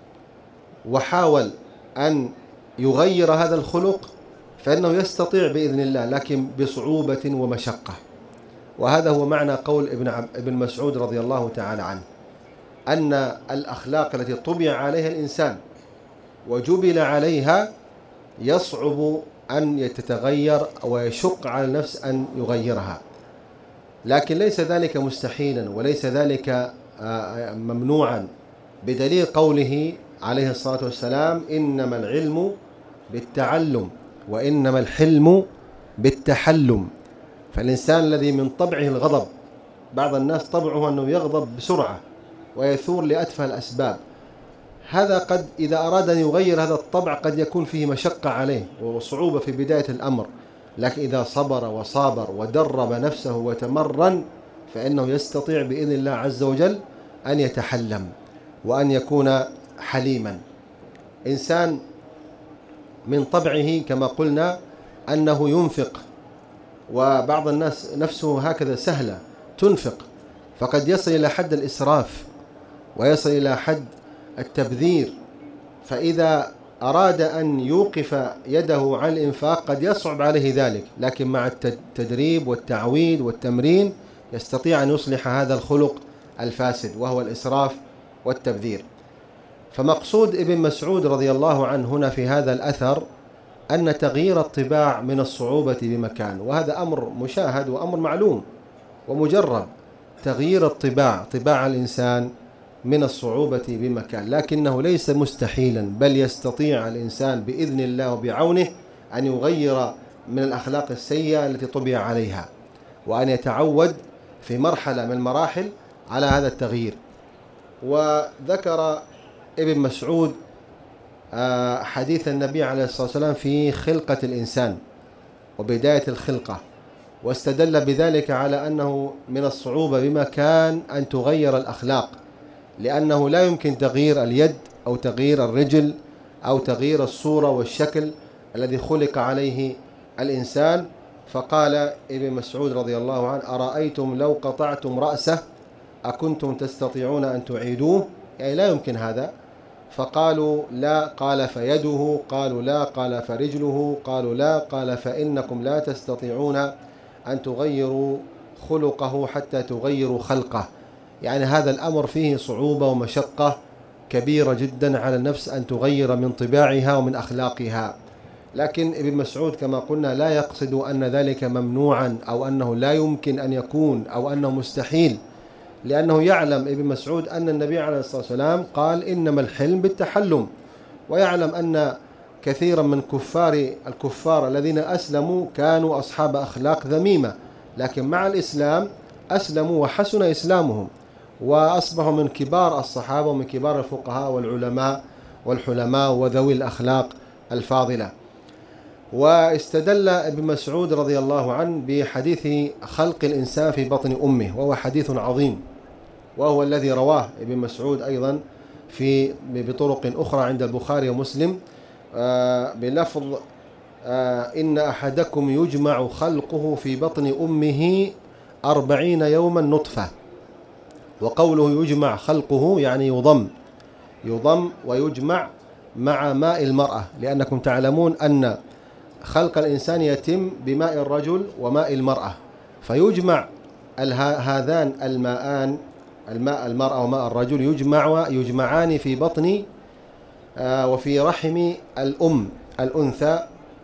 وحاول أن يغير هذا الخلق، فإنه يستطيع بإذن الله، لكن بصعوبة ومشقة. وهذا هو معنى قول ابن مسعود رضي الله تعالى عنه، أن الأخلاق التي طبع عليها الإنسان وجبل عليها يصعب أن تتغير ويشق على النفس أن يغيرها، لكن ليس ذلك مستحيلا وليس ذلك ممنوعا، بدليل قوله عليه الصلاة والسلام: إنما العلم بالتعلم وإنما الحلم بالتحلم. فالإنسان الذي من طبعه الغضب، بعض الناس طبعه أنه يغضب بسرعة ويثور لأتفه الأسباب، هذا قد إذا أراد أن يغير هذا الطبع قد يكون فيه مشقة عليه وصعوبة في بداية الأمر، لكن إذا صبر وصابر ودرب نفسه وتمرن فإنه يستطيع بإذن الله عز وجل أن يتحلم وأن يكون حليما. إنسان من طبعه كما قلنا أنه ينفق، وبعض الناس نفسه هكذا سهلة تنفق، فقد يصل إلى حد الإسراف ويصل إلى حد التبذير، فإذا أراد أن يوقف يده عن الإنفاق قد يصعب عليه ذلك، لكن مع التدريب والتعويد والتمرين يستطيع أن يصلح هذا الخلق الفاسد وهو الإسراف والتبذير. فمقصود ابن مسعود رضي الله عنه هنا في هذا الأثر أن تغيير الطباع من الصعوبة بمكان، وهذا أمر مشاهد وأمر معلوم ومجرب. تغيير طباع الإنسان من الصعوبة بمكان، لكنه ليس مستحيلا، بل يستطيع الإنسان بإذن الله وبعونه أن يغير من الأخلاق السيئة التي طبع عليها، وأن يتعود في مرحلة من المراحل على هذا التغيير. وذكر ابن مسعود حديث النبي عليه الصلاة والسلام في خلقة الإنسان وبداية الخلقة، واستدل بذلك على أنه من الصعوبة بمكان أن تغير الأخلاق، لأنه لا يمكن تغيير اليد أو تغيير الرجل أو تغيير الصورة والشكل الذي خلق عليه الإنسان. فقال ابن مسعود رضي الله عنه: أرأيتم لو قطعتم رأسه أكنتم تستطيعون أن تعيدوه؟ يعني لا يمكن هذا. فقالوا لا. قال: فيده؟ قالوا لا. قال: فرجله؟ قالوا لا. قال: فإنكم لا تستطيعون أن تغيروا خلقه حتى تغيروا خلقه. يعني هذا الأمر فيه صعوبة ومشقة كبيرة جدا على النفس أن تغير من طباعها ومن أخلاقها. لكن ابن مسعود كما قلنا لا يقصد أن ذلك ممنوعا أو أنه لا يمكن أن يكون أو أنه مستحيل، لأنه يعلم ابن مسعود أن النبي عليه الصلاة والسلام قال: إنما الحلم بالتحلم، ويعلم أن كثيرا من الكفار الذين أسلموا كانوا أصحاب أخلاق ذميمة، لكن مع الإسلام أسلموا وحسن إسلامهم وأصبحوا من كبار الصحابة ومن كبار الفقهاء والعلماء والحلماء وذوي الأخلاق الفاضلة. واستدل ابن مسعود رضي الله عنه بحديث خلق الإنسان في بطن أمه، وهو حديث عظيم، وهو الذي رواه ابن مسعود أيضا بطرق أخرى عند البخاري ومسلم بلفظ: إن أحدكم يجمع خلقه في بطن أمه 40 يوما نطفة. وقوله يجمع خلقه يعني يضم ويجمع مع ماء المرأة، لأنكم تعلمون أن خلق الإنسان يتم بماء الرجل وماء المرأة، فيجمع هذان الماءان، الماء المرأة وماء الرجل، يجمعان في بطن وفي رحم الأم الأنثى،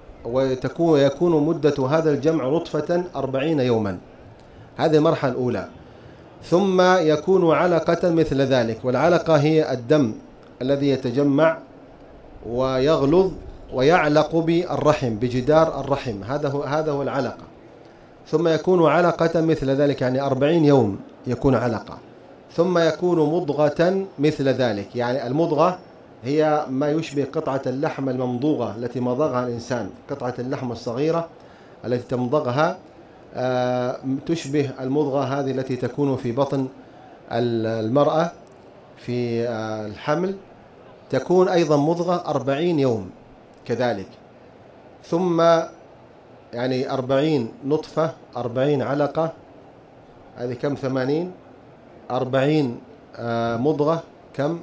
ويكون مدة هذا الجمع نطفة 40 يوما. هذه المرحلة الأولى. ثم يكون علقة مثل ذلك، والعلقة هي الدم الذي يتجمع ويغلظ ويعلق بالرحم، بجدار الرحم، هذا هو العلقة. ثم يكون علقة مثل ذلك، يعني 40 يوم يكون علقة. ثم يكون مضغة مثل ذلك، يعني المضغة هي ما يشبه قطعة اللحم الممضوغة التي مضغها الإنسان، قطعة اللحم الصغيرة التي تمضغها تشبه المضغة هذه التي تكون في بطن المرأة في الحمل، تكون أيضا مضغة 40 يوم كذلك. ثم يعني 40 نطفة 40 علقة، هذه كم؟ 80. 40 مضغة كم؟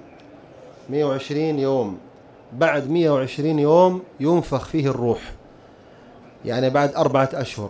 120 يوم. بعد 120 يوم ينفخ فيه الروح، يعني بعد 4 أشهر،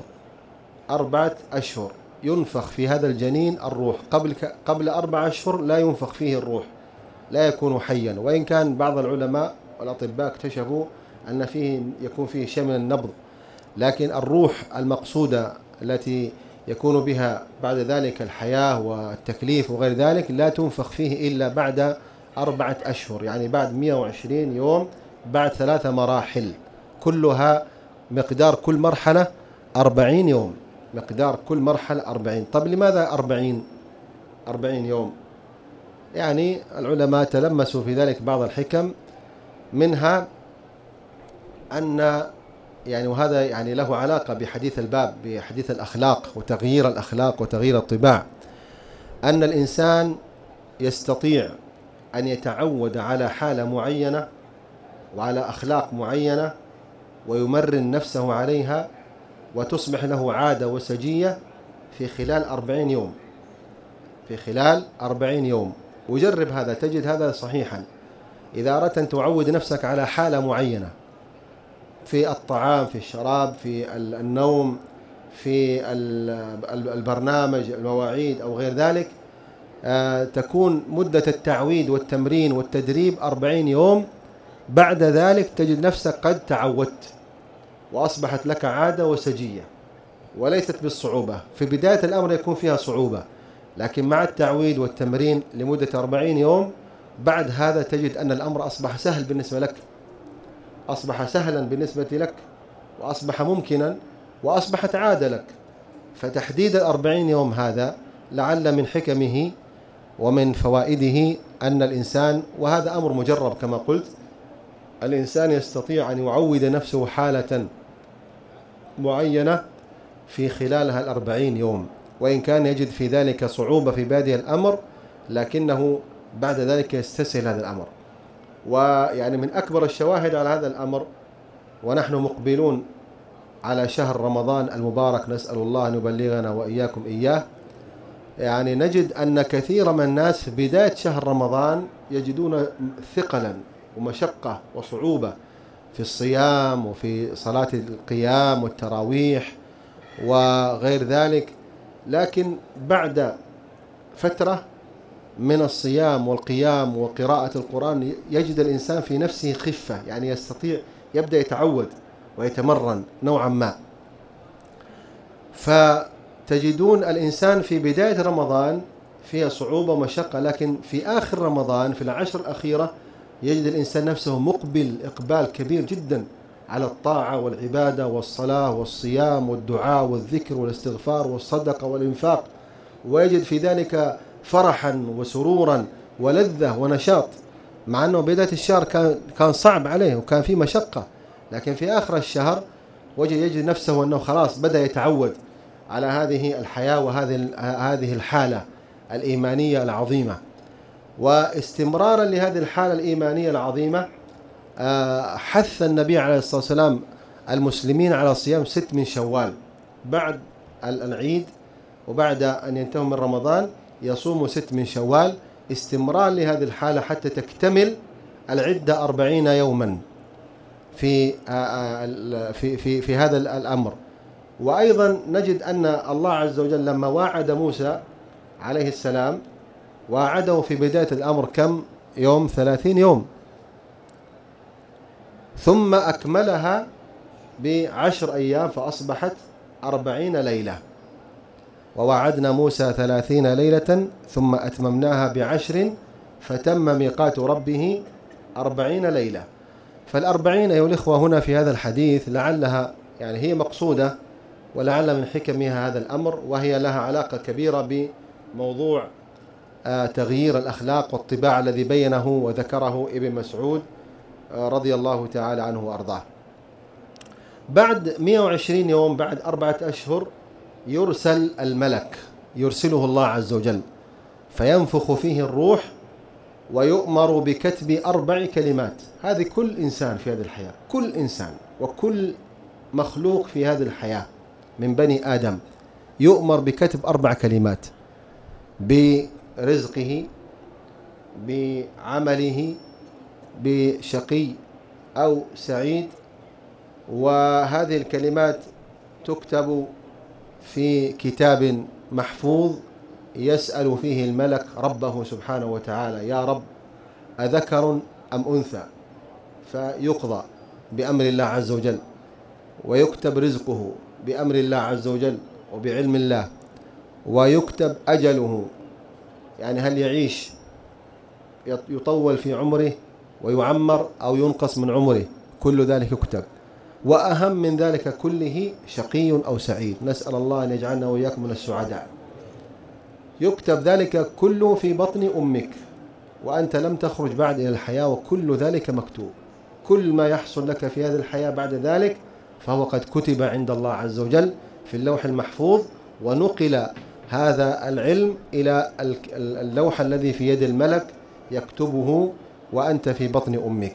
4 أشهر ينفخ في هذا الجنين الروح. قبل 4 أشهر لا ينفخ فيه الروح، لا يكون حيا. وإن كان بعض العلماء والأطباء اكتشفوا أن يكون فيه شيء من النبض، لكن الروح المقصودة التي يكون بها بعد ذلك الحياة والتكليف وغير ذلك لا تنفخ فيه إلا بعد 4 أشهر، يعني بعد 120 يوم، بعد 3 مراحل كلها مقدار كل مرحلة 40 يوم، مقدار كل مرحلة 40. طب لماذا 40 يوم؟ يعني العلماء تلمسوا في ذلك بعض الحكم، منها أن يعني، وهذا يعني له علاقة بحديث الباب، بحديث الأخلاق وتغيير الأخلاق وتغيير الطباع، أن الإنسان يستطيع أن يتعود على حالة معينة وعلى أخلاق معينة ويمرن نفسه عليها وتصبح له عادة وسجية في خلال 40 يوم، في خلال 40 يوم. وجرب هذا تجد هذا صحيحا. إذا أردت أن تعود نفسك على حالة معينة في الطعام، في الشراب، في النوم، في البرنامج، المواعيد أو غير ذلك، تكون مدة التعويد والتمرين والتدريب 40 يوم. بعد ذلك تجد نفسك قد تعودت وأصبحت لك عادة وسجية وليست بالصعوبة. في بداية الأمر يكون فيها صعوبة، لكن مع التعويد والتمرين لمدة 40 يوم بعد هذا تجد أن الأمر أصبح سهل بالنسبة لك، أصبح سهلا بالنسبة لك، وأصبح ممكنا، وأصبحت عادة لك. فتحديد 40 يوم هذا لعل من حكمه ومن فوائده أن الإنسان، وهذا أمر مجرب كما قلت، الإنسان يستطيع أن يعود نفسه حالة معينة في خلالها 40 يوم، وإن كان يجد في ذلك صعوبة في بادئ الأمر، لكنه بعد ذلك يستسهل هذا الأمر. ويعني من أكبر الشواهد على هذا الأمر ونحن مقبلون على شهر رمضان المبارك، نسأل الله أن يبلغنا وإياكم إياه، يعني نجد أن كثير من الناس في بداية شهر رمضان يجدون ثقلا ومشقة وصعوبة في الصيام وفي صلاة القيام والتراويح وغير ذلك، لكن بعد فترة من الصيام والقيام وقراءة القرآن يجد الإنسان في نفسه خفة، يعني يستطيع يبدأ يتعود ويتمرن نوعا ما. فتجدون الإنسان في بداية رمضان فيها صعوبة ومشقة، لكن في آخر رمضان في العشر الأخيرة يجد الإنسان نفسه مقبل إقبال كبير جدا على الطاعة والعبادة والصلاة والصيام والدعاء والذكر والاستغفار والصدقة والإنفاق، ويجد في ذلك فرحا وسرورا ولذة ونشاط، مع أنه بداية الشهر كان صعب عليه وكان فيه مشقة، لكن في آخر الشهر يجد نفسه أنه خلاص بدأ يتعود على هذه الحياة وهذه الحالة الإيمانية العظيمة. واستمرارا لهذه الحالة الإيمانية العظيمة حث النبي عليه الصلاة والسلام المسلمين على صيام 6 من شوال بعد العيد، وبعد أن ينتهوا من رمضان يصوموا 6 من شوال استمرار لهذه الحالة حتى تكتمل العدة 40 يوما في هذا الأمر. وأيضا نجد أن الله عز وجل لما واعد موسى عليه السلام واعده في بداية الأمر كم يوم؟ 30 يوم، ثم أكملها ب10 أيام فأصبحت 40 ليلة. ووعدنا موسى 30 ليلة ثم أتممناها ب10 فتم ميقات ربه 40 ليلة. ف40 أيها الإخوة هنا في هذا الحديث لعلها يعني هي مقصودة، ولعل من حكمها هذا الأمر، وهي لها علاقة كبيرة بموضوع تغيير الأخلاق والطباع الذي بينه وذكره ابن مسعود رضي الله تعالى عنه وأرضاه. بعد 120 يوم، بعد 4 أشهر، يرسل الملك، يرسله الله عز وجل فينفخ فيه الروح ويؤمر بكتب 4 كلمات. هذه كل إنسان في هذه الحياة، كل إنسان وكل مخلوق في هذه الحياة من بني آدم يؤمر بكتب 4 كلمات: برزقه، بعمله، بشقي أو سعيد. وهذه الكلمات تكتب في كتاب محفوظ يسأل فيه الملك ربه سبحانه وتعالى: يا رب أذكر أم أنثى؟ فيقضى بأمر الله عز وجل، ويكتب رزقه بأمر الله عز وجل وبعلم الله، ويكتب أجله، يعني هل يعيش يطول في عمره ويعمر أو ينقص من عمره، كل ذلك يكتب. وأهم من ذلك كله شقي أو سعيد، نسأل الله أن يجعلنا وإياكم من السعداء. يكتب ذلك كله في بطن أمك وأنت لم تخرج بعد إلى الحياة، وكل ذلك مكتوب. كل ما يحصل لك في هذه الحياة بعد ذلك فهو قد كتب عند الله عز وجل في اللوح المحفوظ، ونقل هذا العلم إلى اللوح الذي في يد الملك يكتبه وأنت في بطن أمك.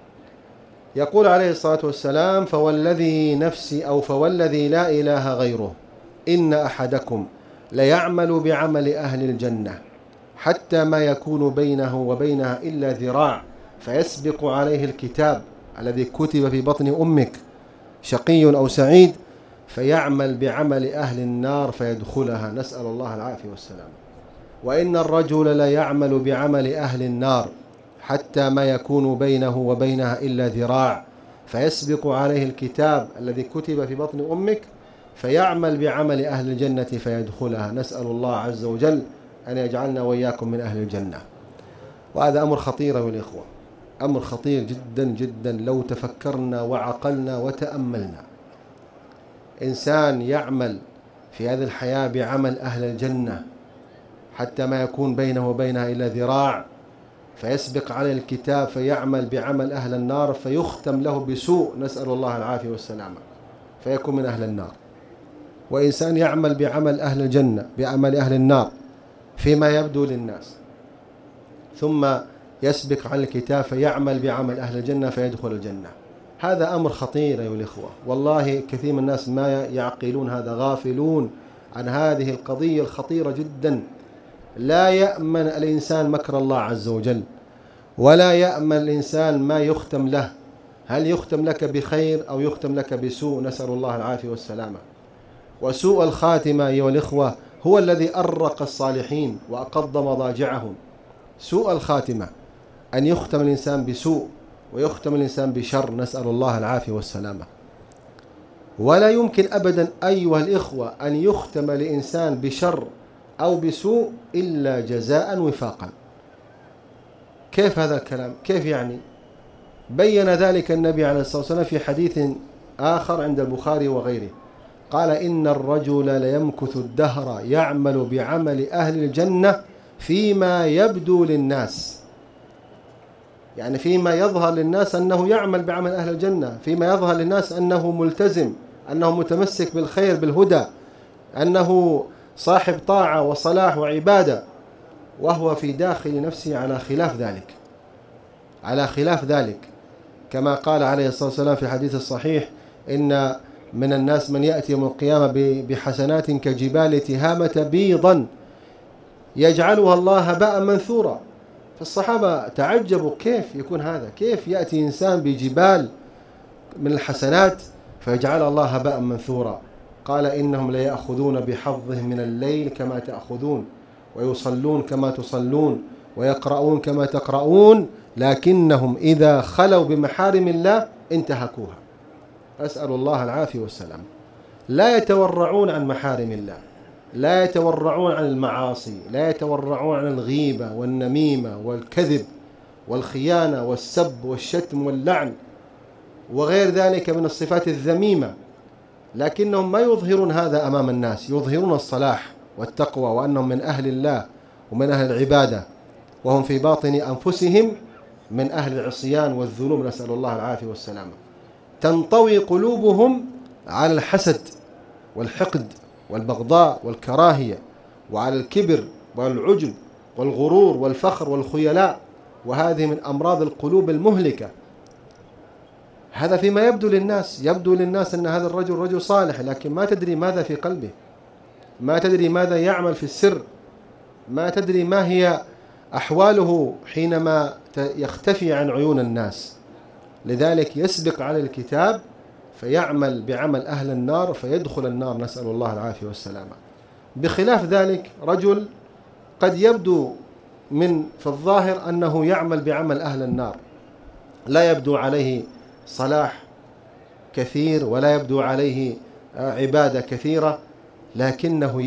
يقول عليه الصلاة والسلام: فوالذي نفسي أو فوالذي لا إله غيره إن أحدكم ليعمل بعمل أهل الجنة حتى ما يكون بينه وبينها إلا ذراع فيسبق عليه الكتاب الذي كتب في بطن أمك شقي أو سعيد فيعمل بعمل أهل النار فيدخلها، نسأل الله العافية والسلام. وإن الرجل ليعمل بعمل أهل النار حتى ما يكون بينه وبينها إلا ذراع فيسبق عليه الكتاب الذي كتب في بطن أمك فيعمل بعمل أهل الجنة فيدخلها، نسأل الله عز وجل أن يجعلنا وإياكم من أهل الجنة. وهذا أمر خطير يا الإخوة، أمر خطير جدا جدا لو تفكرنا وعقلنا وتأملنا. إنسان يعمل في هذه الحياة بعمل أهل الجنة حتى ما يكون بينه وبينها إلا ذراع فيسبق عليه الكتاب فيعمل بعمل أهل النار فيختم له بسوء، نسأل الله العافية والسلامة، فيكون من أهل النار. وإنسان يعمل بعمل أهل الجنة بعمل أهل النار فيما يبدو للناس، ثم يسبق على الكتاب فيعمل بعمل أهل الجنة فيدخل الجنة. هذا أمر خطير أيها الإخوة، والله كثير من الناس ما يعقلون هذا، غافلون عن هذه القضية الخطيرة جدا. لا يأمن الإنسان مكر الله عز وجل، ولا يأمن الإنسان ما يختم له، هل يختم لك بخير أو يختم لك بسوء، نسأل الله العافية والسلامة. وسوء الخاتمة أيها الإخوة هو الذي أرق الصالحين وأقض مضاجعهم. سوء الخاتمة أن يختم الإنسان بسوء ويختم الإنسان بشر، نسأل الله العافية والسلامة. ولا يمكن أبدا أيها الإخوة أن يختم لإنسان بشر أو بسوء إلا جزاء وفاقا. كيف هذا الكلام؟ كيف يعني؟ بين ذلك النبي عليه الصلاة والسلام في حديث آخر عند البخاري وغيره، قال إن الرجل ليمكث الدهر يعمل بعمل أهل الجنة فيما يبدو للناس، يعني فيما يظهر للناس أنه يعمل بعمل أهل الجنة، فيما يظهر للناس أنه ملتزم، أنه متمسك بالخير بالهدى، أنه صاحب طاعة وصلاح وعبادة، وهو في داخل نفسه على خلاف ذلك كما قال عليه الصلاة والسلام في الحديث الصحيح إن من الناس من يأتي يوم القيامة بحسنات كجبال تهامة بيضا يجعلها الله هباء منثورا. فالصحابة تعجبوا كيف يكون هذا، كيف يأتي إنسان بجبال من الحسنات فيجعل الله هباء منثورا. قال إنهم ليأخذون بحظهم من الليل كما تأخذون، ويصلون كما تصلون، ويقرؤون كما تقرؤون، لكنهم إذا خلوا بمحارم الله انتهكوها. أسأل الله العافية والسلام. لا يتورعون عن محارم الله، لا يتورعون عن المعاصي، لا يتورعون عن الغيبة والنميمة والكذب والخيانة والسب والشتم واللعن وغير ذلك من الصفات الذميمة، لكنهم ما يظهرون هذا أمام الناس، يظهرون الصلاح والتقوى وأنهم من أهل الله ومن أهل العبادة، وهم في باطن أنفسهم من أهل العصيان والذنوب، نسأل الله العافية والسلامة. تنطوي قلوبهم على الحسد والحقد والبغضاء والكراهية، وعلى الكبر والعجب والغرور والفخر والخيلاء، وهذه من أمراض القلوب المهلكة. هذا فيما يبدو للناس أن هذا الرجل رجل صالح، لكن ما تدري ماذا في قلبه، ما تدري ماذا يعمل في السر، ما تدري ما هي أحواله حينما يختفي عن عيون الناس. لذلك يسبق على الكتاب فيعمل بعمل أهل النار فيدخل النار، نسأل الله العافية والسلامة. بخلاف ذلك رجل قد يبدو في الظاهر أنه يعمل بعمل أهل النار، لا يبدو عليه صلاح كثير ولا يبدو عليه عبادة كثيرة، لكنه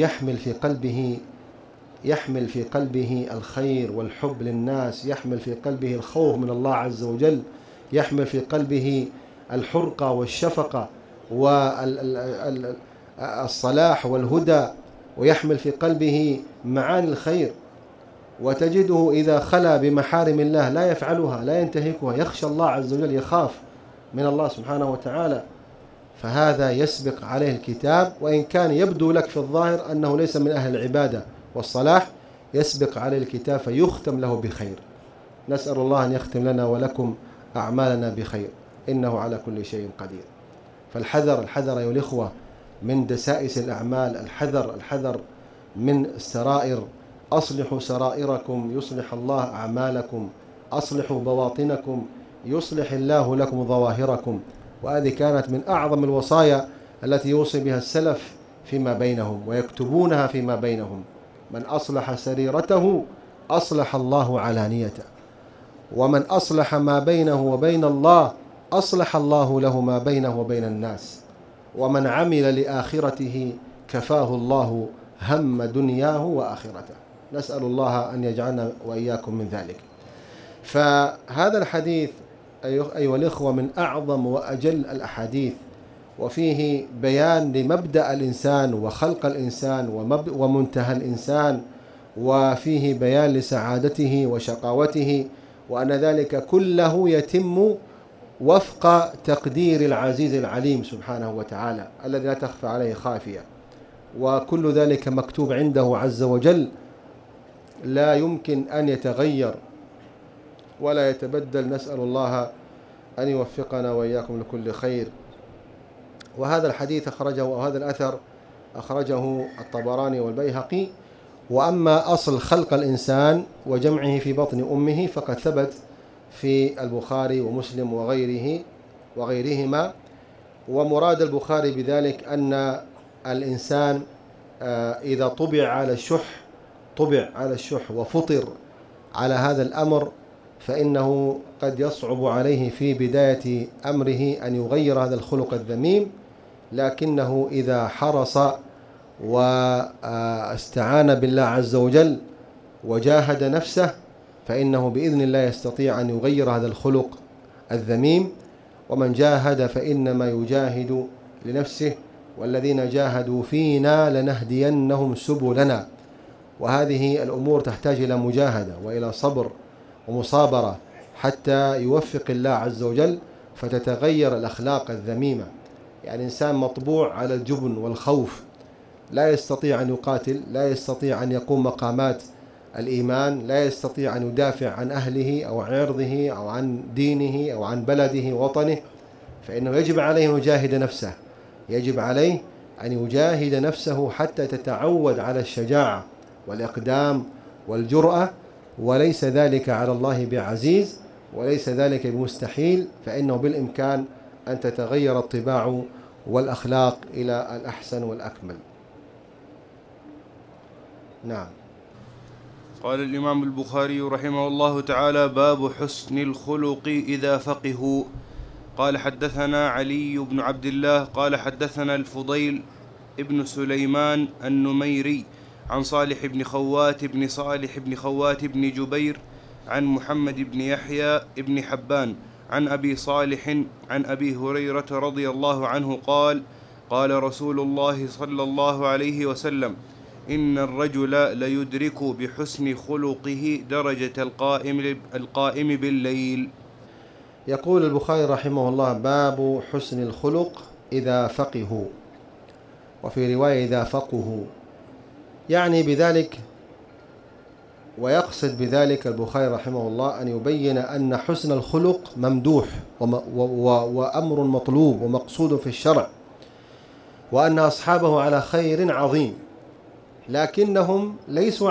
يحمل في قلبه الخير والحب للناس، يحمل في قلبه الخوف من الله عز وجل، يحمل في قلبه الحرقة والشفقة والصلاح والهدى، ويحمل في قلبه معاني الخير. وتجده إذا خلا بمحارم الله لا يفعلها، لا ينتهكها، يخشى الله عز وجل، يخاف من الله سبحانه وتعالى. فهذا يسبق عليه الكتاب، وإن كان يبدو لك في الظاهر أنه ليس من أهل العبادة والصلاح، يسبق عليه الكتاب فيختم له بخير. نسأل الله أن يختم لنا ولكم أعمالنا بخير، إنه على كل شيء قدير. فالحذر أيها الإخوة من دسائس الأعمال، الحذر من السرائر. أصلحوا سرائركم يصلح الله أعمالكم، أصلحوا بواطنكم يصلح الله لكم ظواهركم. وهذه كانت من أعظم الوصايا التي يوصي بها السلف فيما بينهم ويكتبونها فيما بينهم: من أصلح سريرته أصلح الله علانيته، ومن أصلح ما بينه وبين الله أصلح الله له ما بينه وبين الناس، ومن عمل لآخرته كفاه الله هم دنياه وآخرته. نسأل الله أن يجعلنا وإياكم من ذلك. فهذا الحديث أيها الإخوة من أعظم وأجل الأحاديث، وفيه بيان لمبدأ الإنسان وخلق الإنسان ومنتهى الإنسان، وفيه بيان لسعادته وشقاوته، وأن ذلك كله يتم وفق تقدير العزيز العليم سبحانه وتعالى الذي لا تخفى عليه خافية. وكل ذلك مكتوب عنده عز وجل، لا يمكن أن يتغير ولا يتبدل. نسأل الله أن يوفقنا وإياكم لكل خير. وهذا الحديث أخرجه، وهذا الأثر أخرجه الطبراني والبيهقي. وأما أصل خلق الإنسان وجمعه في بطن أمه فقد ثبت في البخاري ومسلم وغيرهما. ومراد البخاري بذلك أن الإنسان إذا طبع على الشح وفطر على هذا الأمر فإنه قد يصعب عليه في بداية أمره أن يغير هذا الخلق الذميم، لكنه إذا حرص واستعان بالله عز وجل وجاهد نفسه فإنه بإذن الله يستطيع أن يغير هذا الخلق الذميم. ومن جاهد فإنما يجاهد لنفسه، والذين جاهدوا فينا لنهدينهم سبلنا. وهذه الأمور تحتاج إلى مجاهدة وإلى صبر ومصابرة حتى يوفق الله عز وجل فتتغير الأخلاق الذميمة. يعني إنسان مطبوع على الجبن والخوف، لا يستطيع أن يقاتل، لا يستطيع أن يقوم مقامات الإيمان، لا يستطيع أن يدافع عن أهله أو عن عرضه أو عن دينه أو عن بلده وطنه، فإنه يجب عليه أن يجاهد نفسه، يجب عليه أن يجاهد نفسه حتى تتعود على الشجاعة والإقدام والجرأة. وليس ذلك على الله بعزيز، وليس ذلك بمستحيل، فإنه بالإمكان أن تتغير الطباع والأخلاق إلى الأحسن والأكمل. نعم. قال الإمام البخاري رحمه الله تعالى: باب حسن الخلق إذا فقهوا. قال: حدثنا علي بن عبد الله قال حدثنا الفضيل ابن سليمان النميري عن صالح بن خوات بن جبير عن محمد بن يحيى بن حبان عن أبي صالح عن أبي هريرة رضي الله عنه قال: قال رسول الله صلى الله عليه وسلم: إن الرجل ليدرك بحسن خلقه درجة القائم بالليل. يقول البخاري رحمه الله: باب حسن الخلق إذا فقهوا، وفي رواية إذا فقهوا، يعني بذلك ويقصد بذلك البخاري رحمه الله أن يبين أن حسن الخلق ممدوح وأمر مطلوب ومقصود في الشرع، وأن أصحابه على خير عظيم، لكنهم ليسوا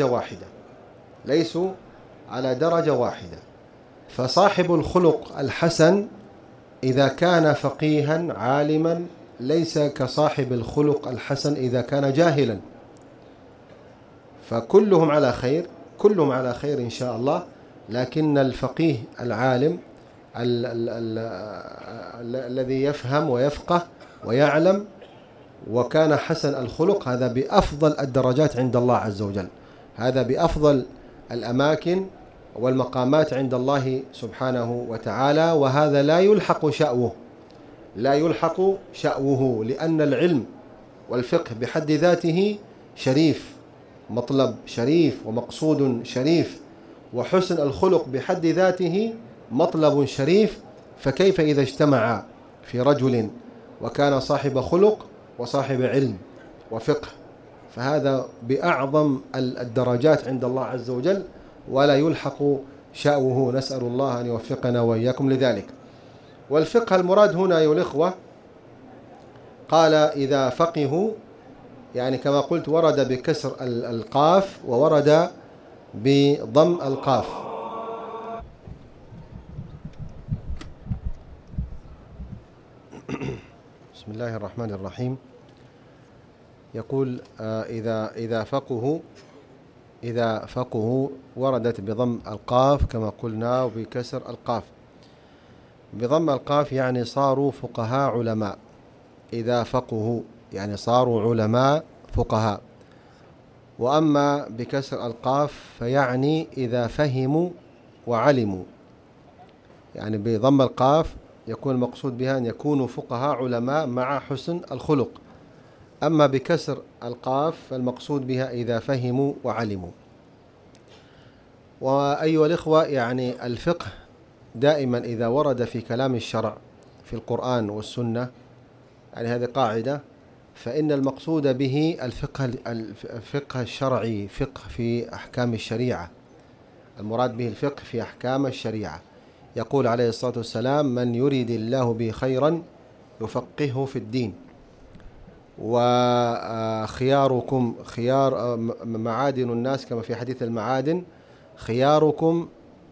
على درجة واحدة. فصاحب الخلق الحسن إذا كان فقيها عالما ليس كصاحب الخلق الحسن إذا كان جاهلا، فكلهم على خير إن شاء الله. لكن الفقيه العالم الذي يفهم ويفقه ويعلم وكان حسن الخلق، هذا بأفضل الدرجات عند الله عز وجل، هذا بأفضل الأماكن والمقامات عند الله سبحانه وتعالى. وهذا لا يلحق شأوه، لأن العلم والفقه بحد ذاته شريف، مطلب شريف ومقصود شريف، وحسن الخلق بحد ذاته مطلب شريف. فكيف إذا اجتمع في رجل وكان صاحب خلق وصاحب علم وفقه؟ فهذا بأعظم الدرجات عند الله عز وجل، ولا يلحق شأوه. نسأل الله أن يوفقنا وإياكم لذلك. والفقه المراد هنا أيها الإخوة، قال إذا فقهوا، يعني كما قلت ورد بكسر القاف وورد بضم القاف. بسم الله الرحمن الرحيم. يقول إذا فقهوا وردت بضم القاف كما قلنا وبكسر القاف. بضم القاف يعني صاروا فقهاء علماء، إذا فقهوا يعني صاروا علماء فقهاء. وأما بكسر القاف فيعني إذا فهموا وعلموا، يعني بضم القاف يكون المقصود بها أن يكونوا فقهاء علماء مع حسن الخلق. أما بكسر القاف فالمقصود بها إذا فهموا وعلموا. وأيها الإخوة، يعني الفقه دائما إذا ورد في كلام الشرع في القرآن والسنة، يعني هذه قاعدة، فإن المقصود به الفقه الشرعي، فقه في أحكام الشريعة، المراد به الفقه في أحكام الشريعة. يقول عليه الصلاة والسلام: من يريد الله به خيرا يفقهه في الدين. وخياركم خيار معادن الناس، كما في حديث المعادن: خياركم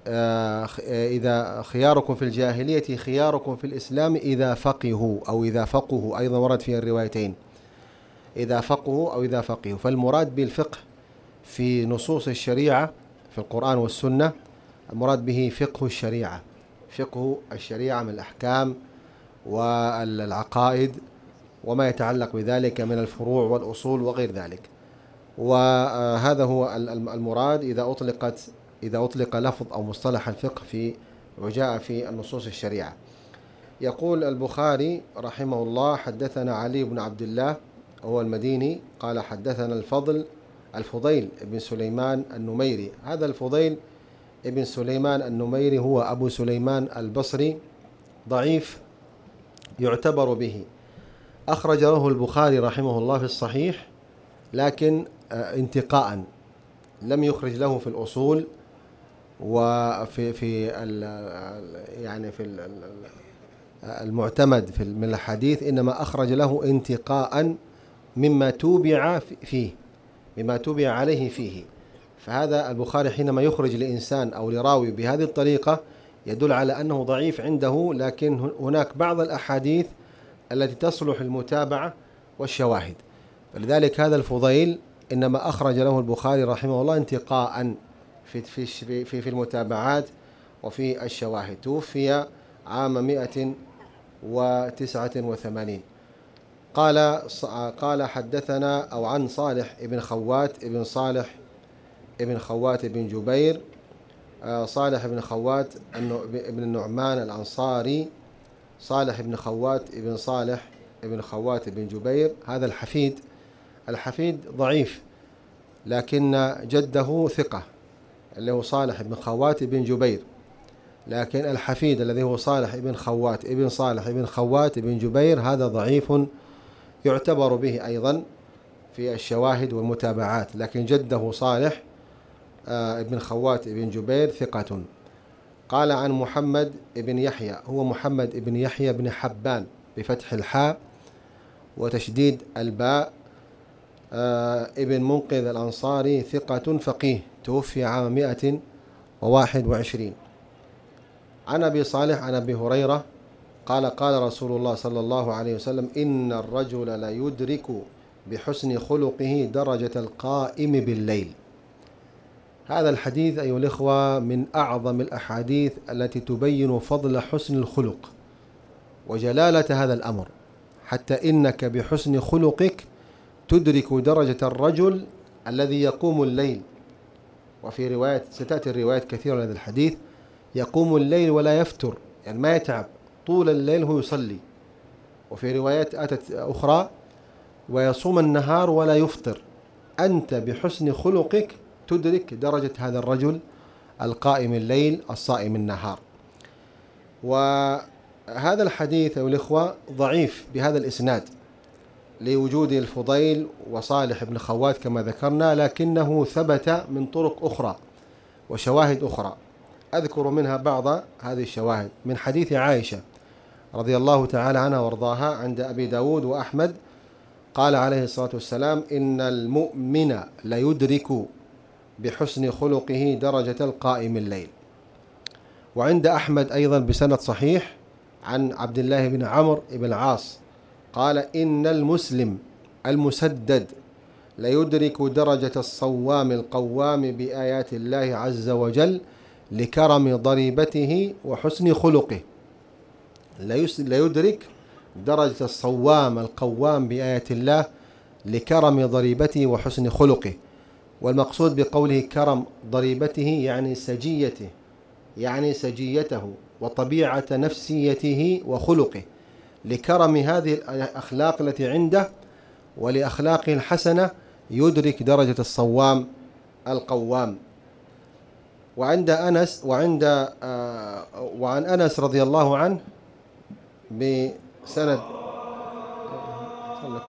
إذا خياركم في الجاهلية خياركم في الإسلام إذا فقهوا، أو إذا فقهوا، أيضا ورد في الروايتين إذا فقهوا أو إذا فقهوا. فالمراد بالفقه في نصوص الشريعة في القرآن والسنة، المراد به فقه الشريعة، فقه الشريعة من الأحكام والعقائد وما يتعلق بذلك من الفروع والأصول وغير ذلك. وهذا هو المراد إذا أطلق لفظ أو مصطلح الفقه في وجاء في النصوص الشريعة. يقول البخاري رحمه الله: حدثنا علي بن عبد الله هو المديني قال حدثنا الفضيل بن سليمان النميري. هذا الفضيل بن سليمان النميري هو أبو سليمان البصري، ضعيف يعتبر به. أخرج له البخاري رحمه الله في الصحيح، لكن انتقاء، لم يخرج له في الأصول وفي يعني في المعتمد من الحديث، إنما أخرج له انتقاء مما توبع فيه، مما توبع عليه فيه. فهذا البخاري حينما يخرج لإنسان أو لراوي بهذه الطريقة يدل على أنه ضعيف عنده، لكن هناك بعض الأحاديث التي تصلح المتابعة والشواهد. فلذلك هذا الفضيل إنما أخرج له البخاري رحمه الله انتقاء في المتابعات وفي الشواهد. توفي عام 189. قال حدثنا أو عن صالح ابن خوات ابن صالح ابن خوات ابن جبير، صالح ابن خوات ابن النعمان الأنصاري، صالح ابن خوات ابن صالح ابن خوات ابن جبير. هذا الحفيد ضعيف، لكن جده ثقة اللي هو صالح ابن خوات ابن جبير، لكن الحفيد الذي هو صالح ابن خوات ابن صالح ابن خوات ابن جبير هذا ضعيف يعتبر به أيضا في الشواهد والمتابعات، لكن جده صالح ابن خوات ابن جبير ثقة. قال عن محمد ابن يحيى، هو محمد ابن يحيى بن حبان بفتح الحاء وتشديد الباء، ابن منقذ الأنصاري، ثقة فقيه، توفي عام 121. عن أبي صالح عن أبي هريرة قال قال رسول الله صلى الله عليه وسلم: إن الرجل لا يدرك بحسن خلقه درجة القائم بالليل. هذا الحديث أيها الإخوة من أعظم الأحاديث التي تبين فضل حسن الخلق وجلالة هذا الأمر، حتى إنك بحسن خلقك تدرك درجة الرجل الذي يقوم الليل. وفي رواية ستأتي الروايات كثيرة لهذا الحديث: يقوم الليل ولا يفتر، يعني ما يتعب طول الليل هو يصلي. وفي روايات أتت أخرى: ويصوم النهار ولا يفطر. أنت بحسن خلقك تدرك درجة هذا الرجل القائم الليل الصائم النهار. وهذا الحديث أيها الإخوة ضعيف بهذا الإسناد لوجود الفضيل وصالح بن خوات كما ذكرنا، لكنه ثبت من طرق أخرى وشواهد أخرى. أذكر منها بعض هذه الشواهد من حديث عائشة رضي الله تعالى عنها وارضاها عند أبي داود وأحمد، قال عليه الصلاة والسلام: إن المؤمن ليدرك بحسن خلقه درجة القائم الليل. وعند أحمد أيضا بسند صحيح عن عبد الله بن عمرو بن العاص قال: إن المسلم المسدد ليدرك درجة الصوام القوام بآيات الله عز وجل لكرم ضريبته وحسن خلقه. ليدرك درجة الصوام القوام بآيات الله لكرم ضريبته وحسن خلقه. والمقصود بقوله كرم ضريبته يعني سجيته وطبيعة نفسيته وخلقه، لكرم هذه الأخلاق التي عنده ولأخلاقه الحسنة يدرك درجة الصوام القوام. وعن أنس رضي الله عنه بسند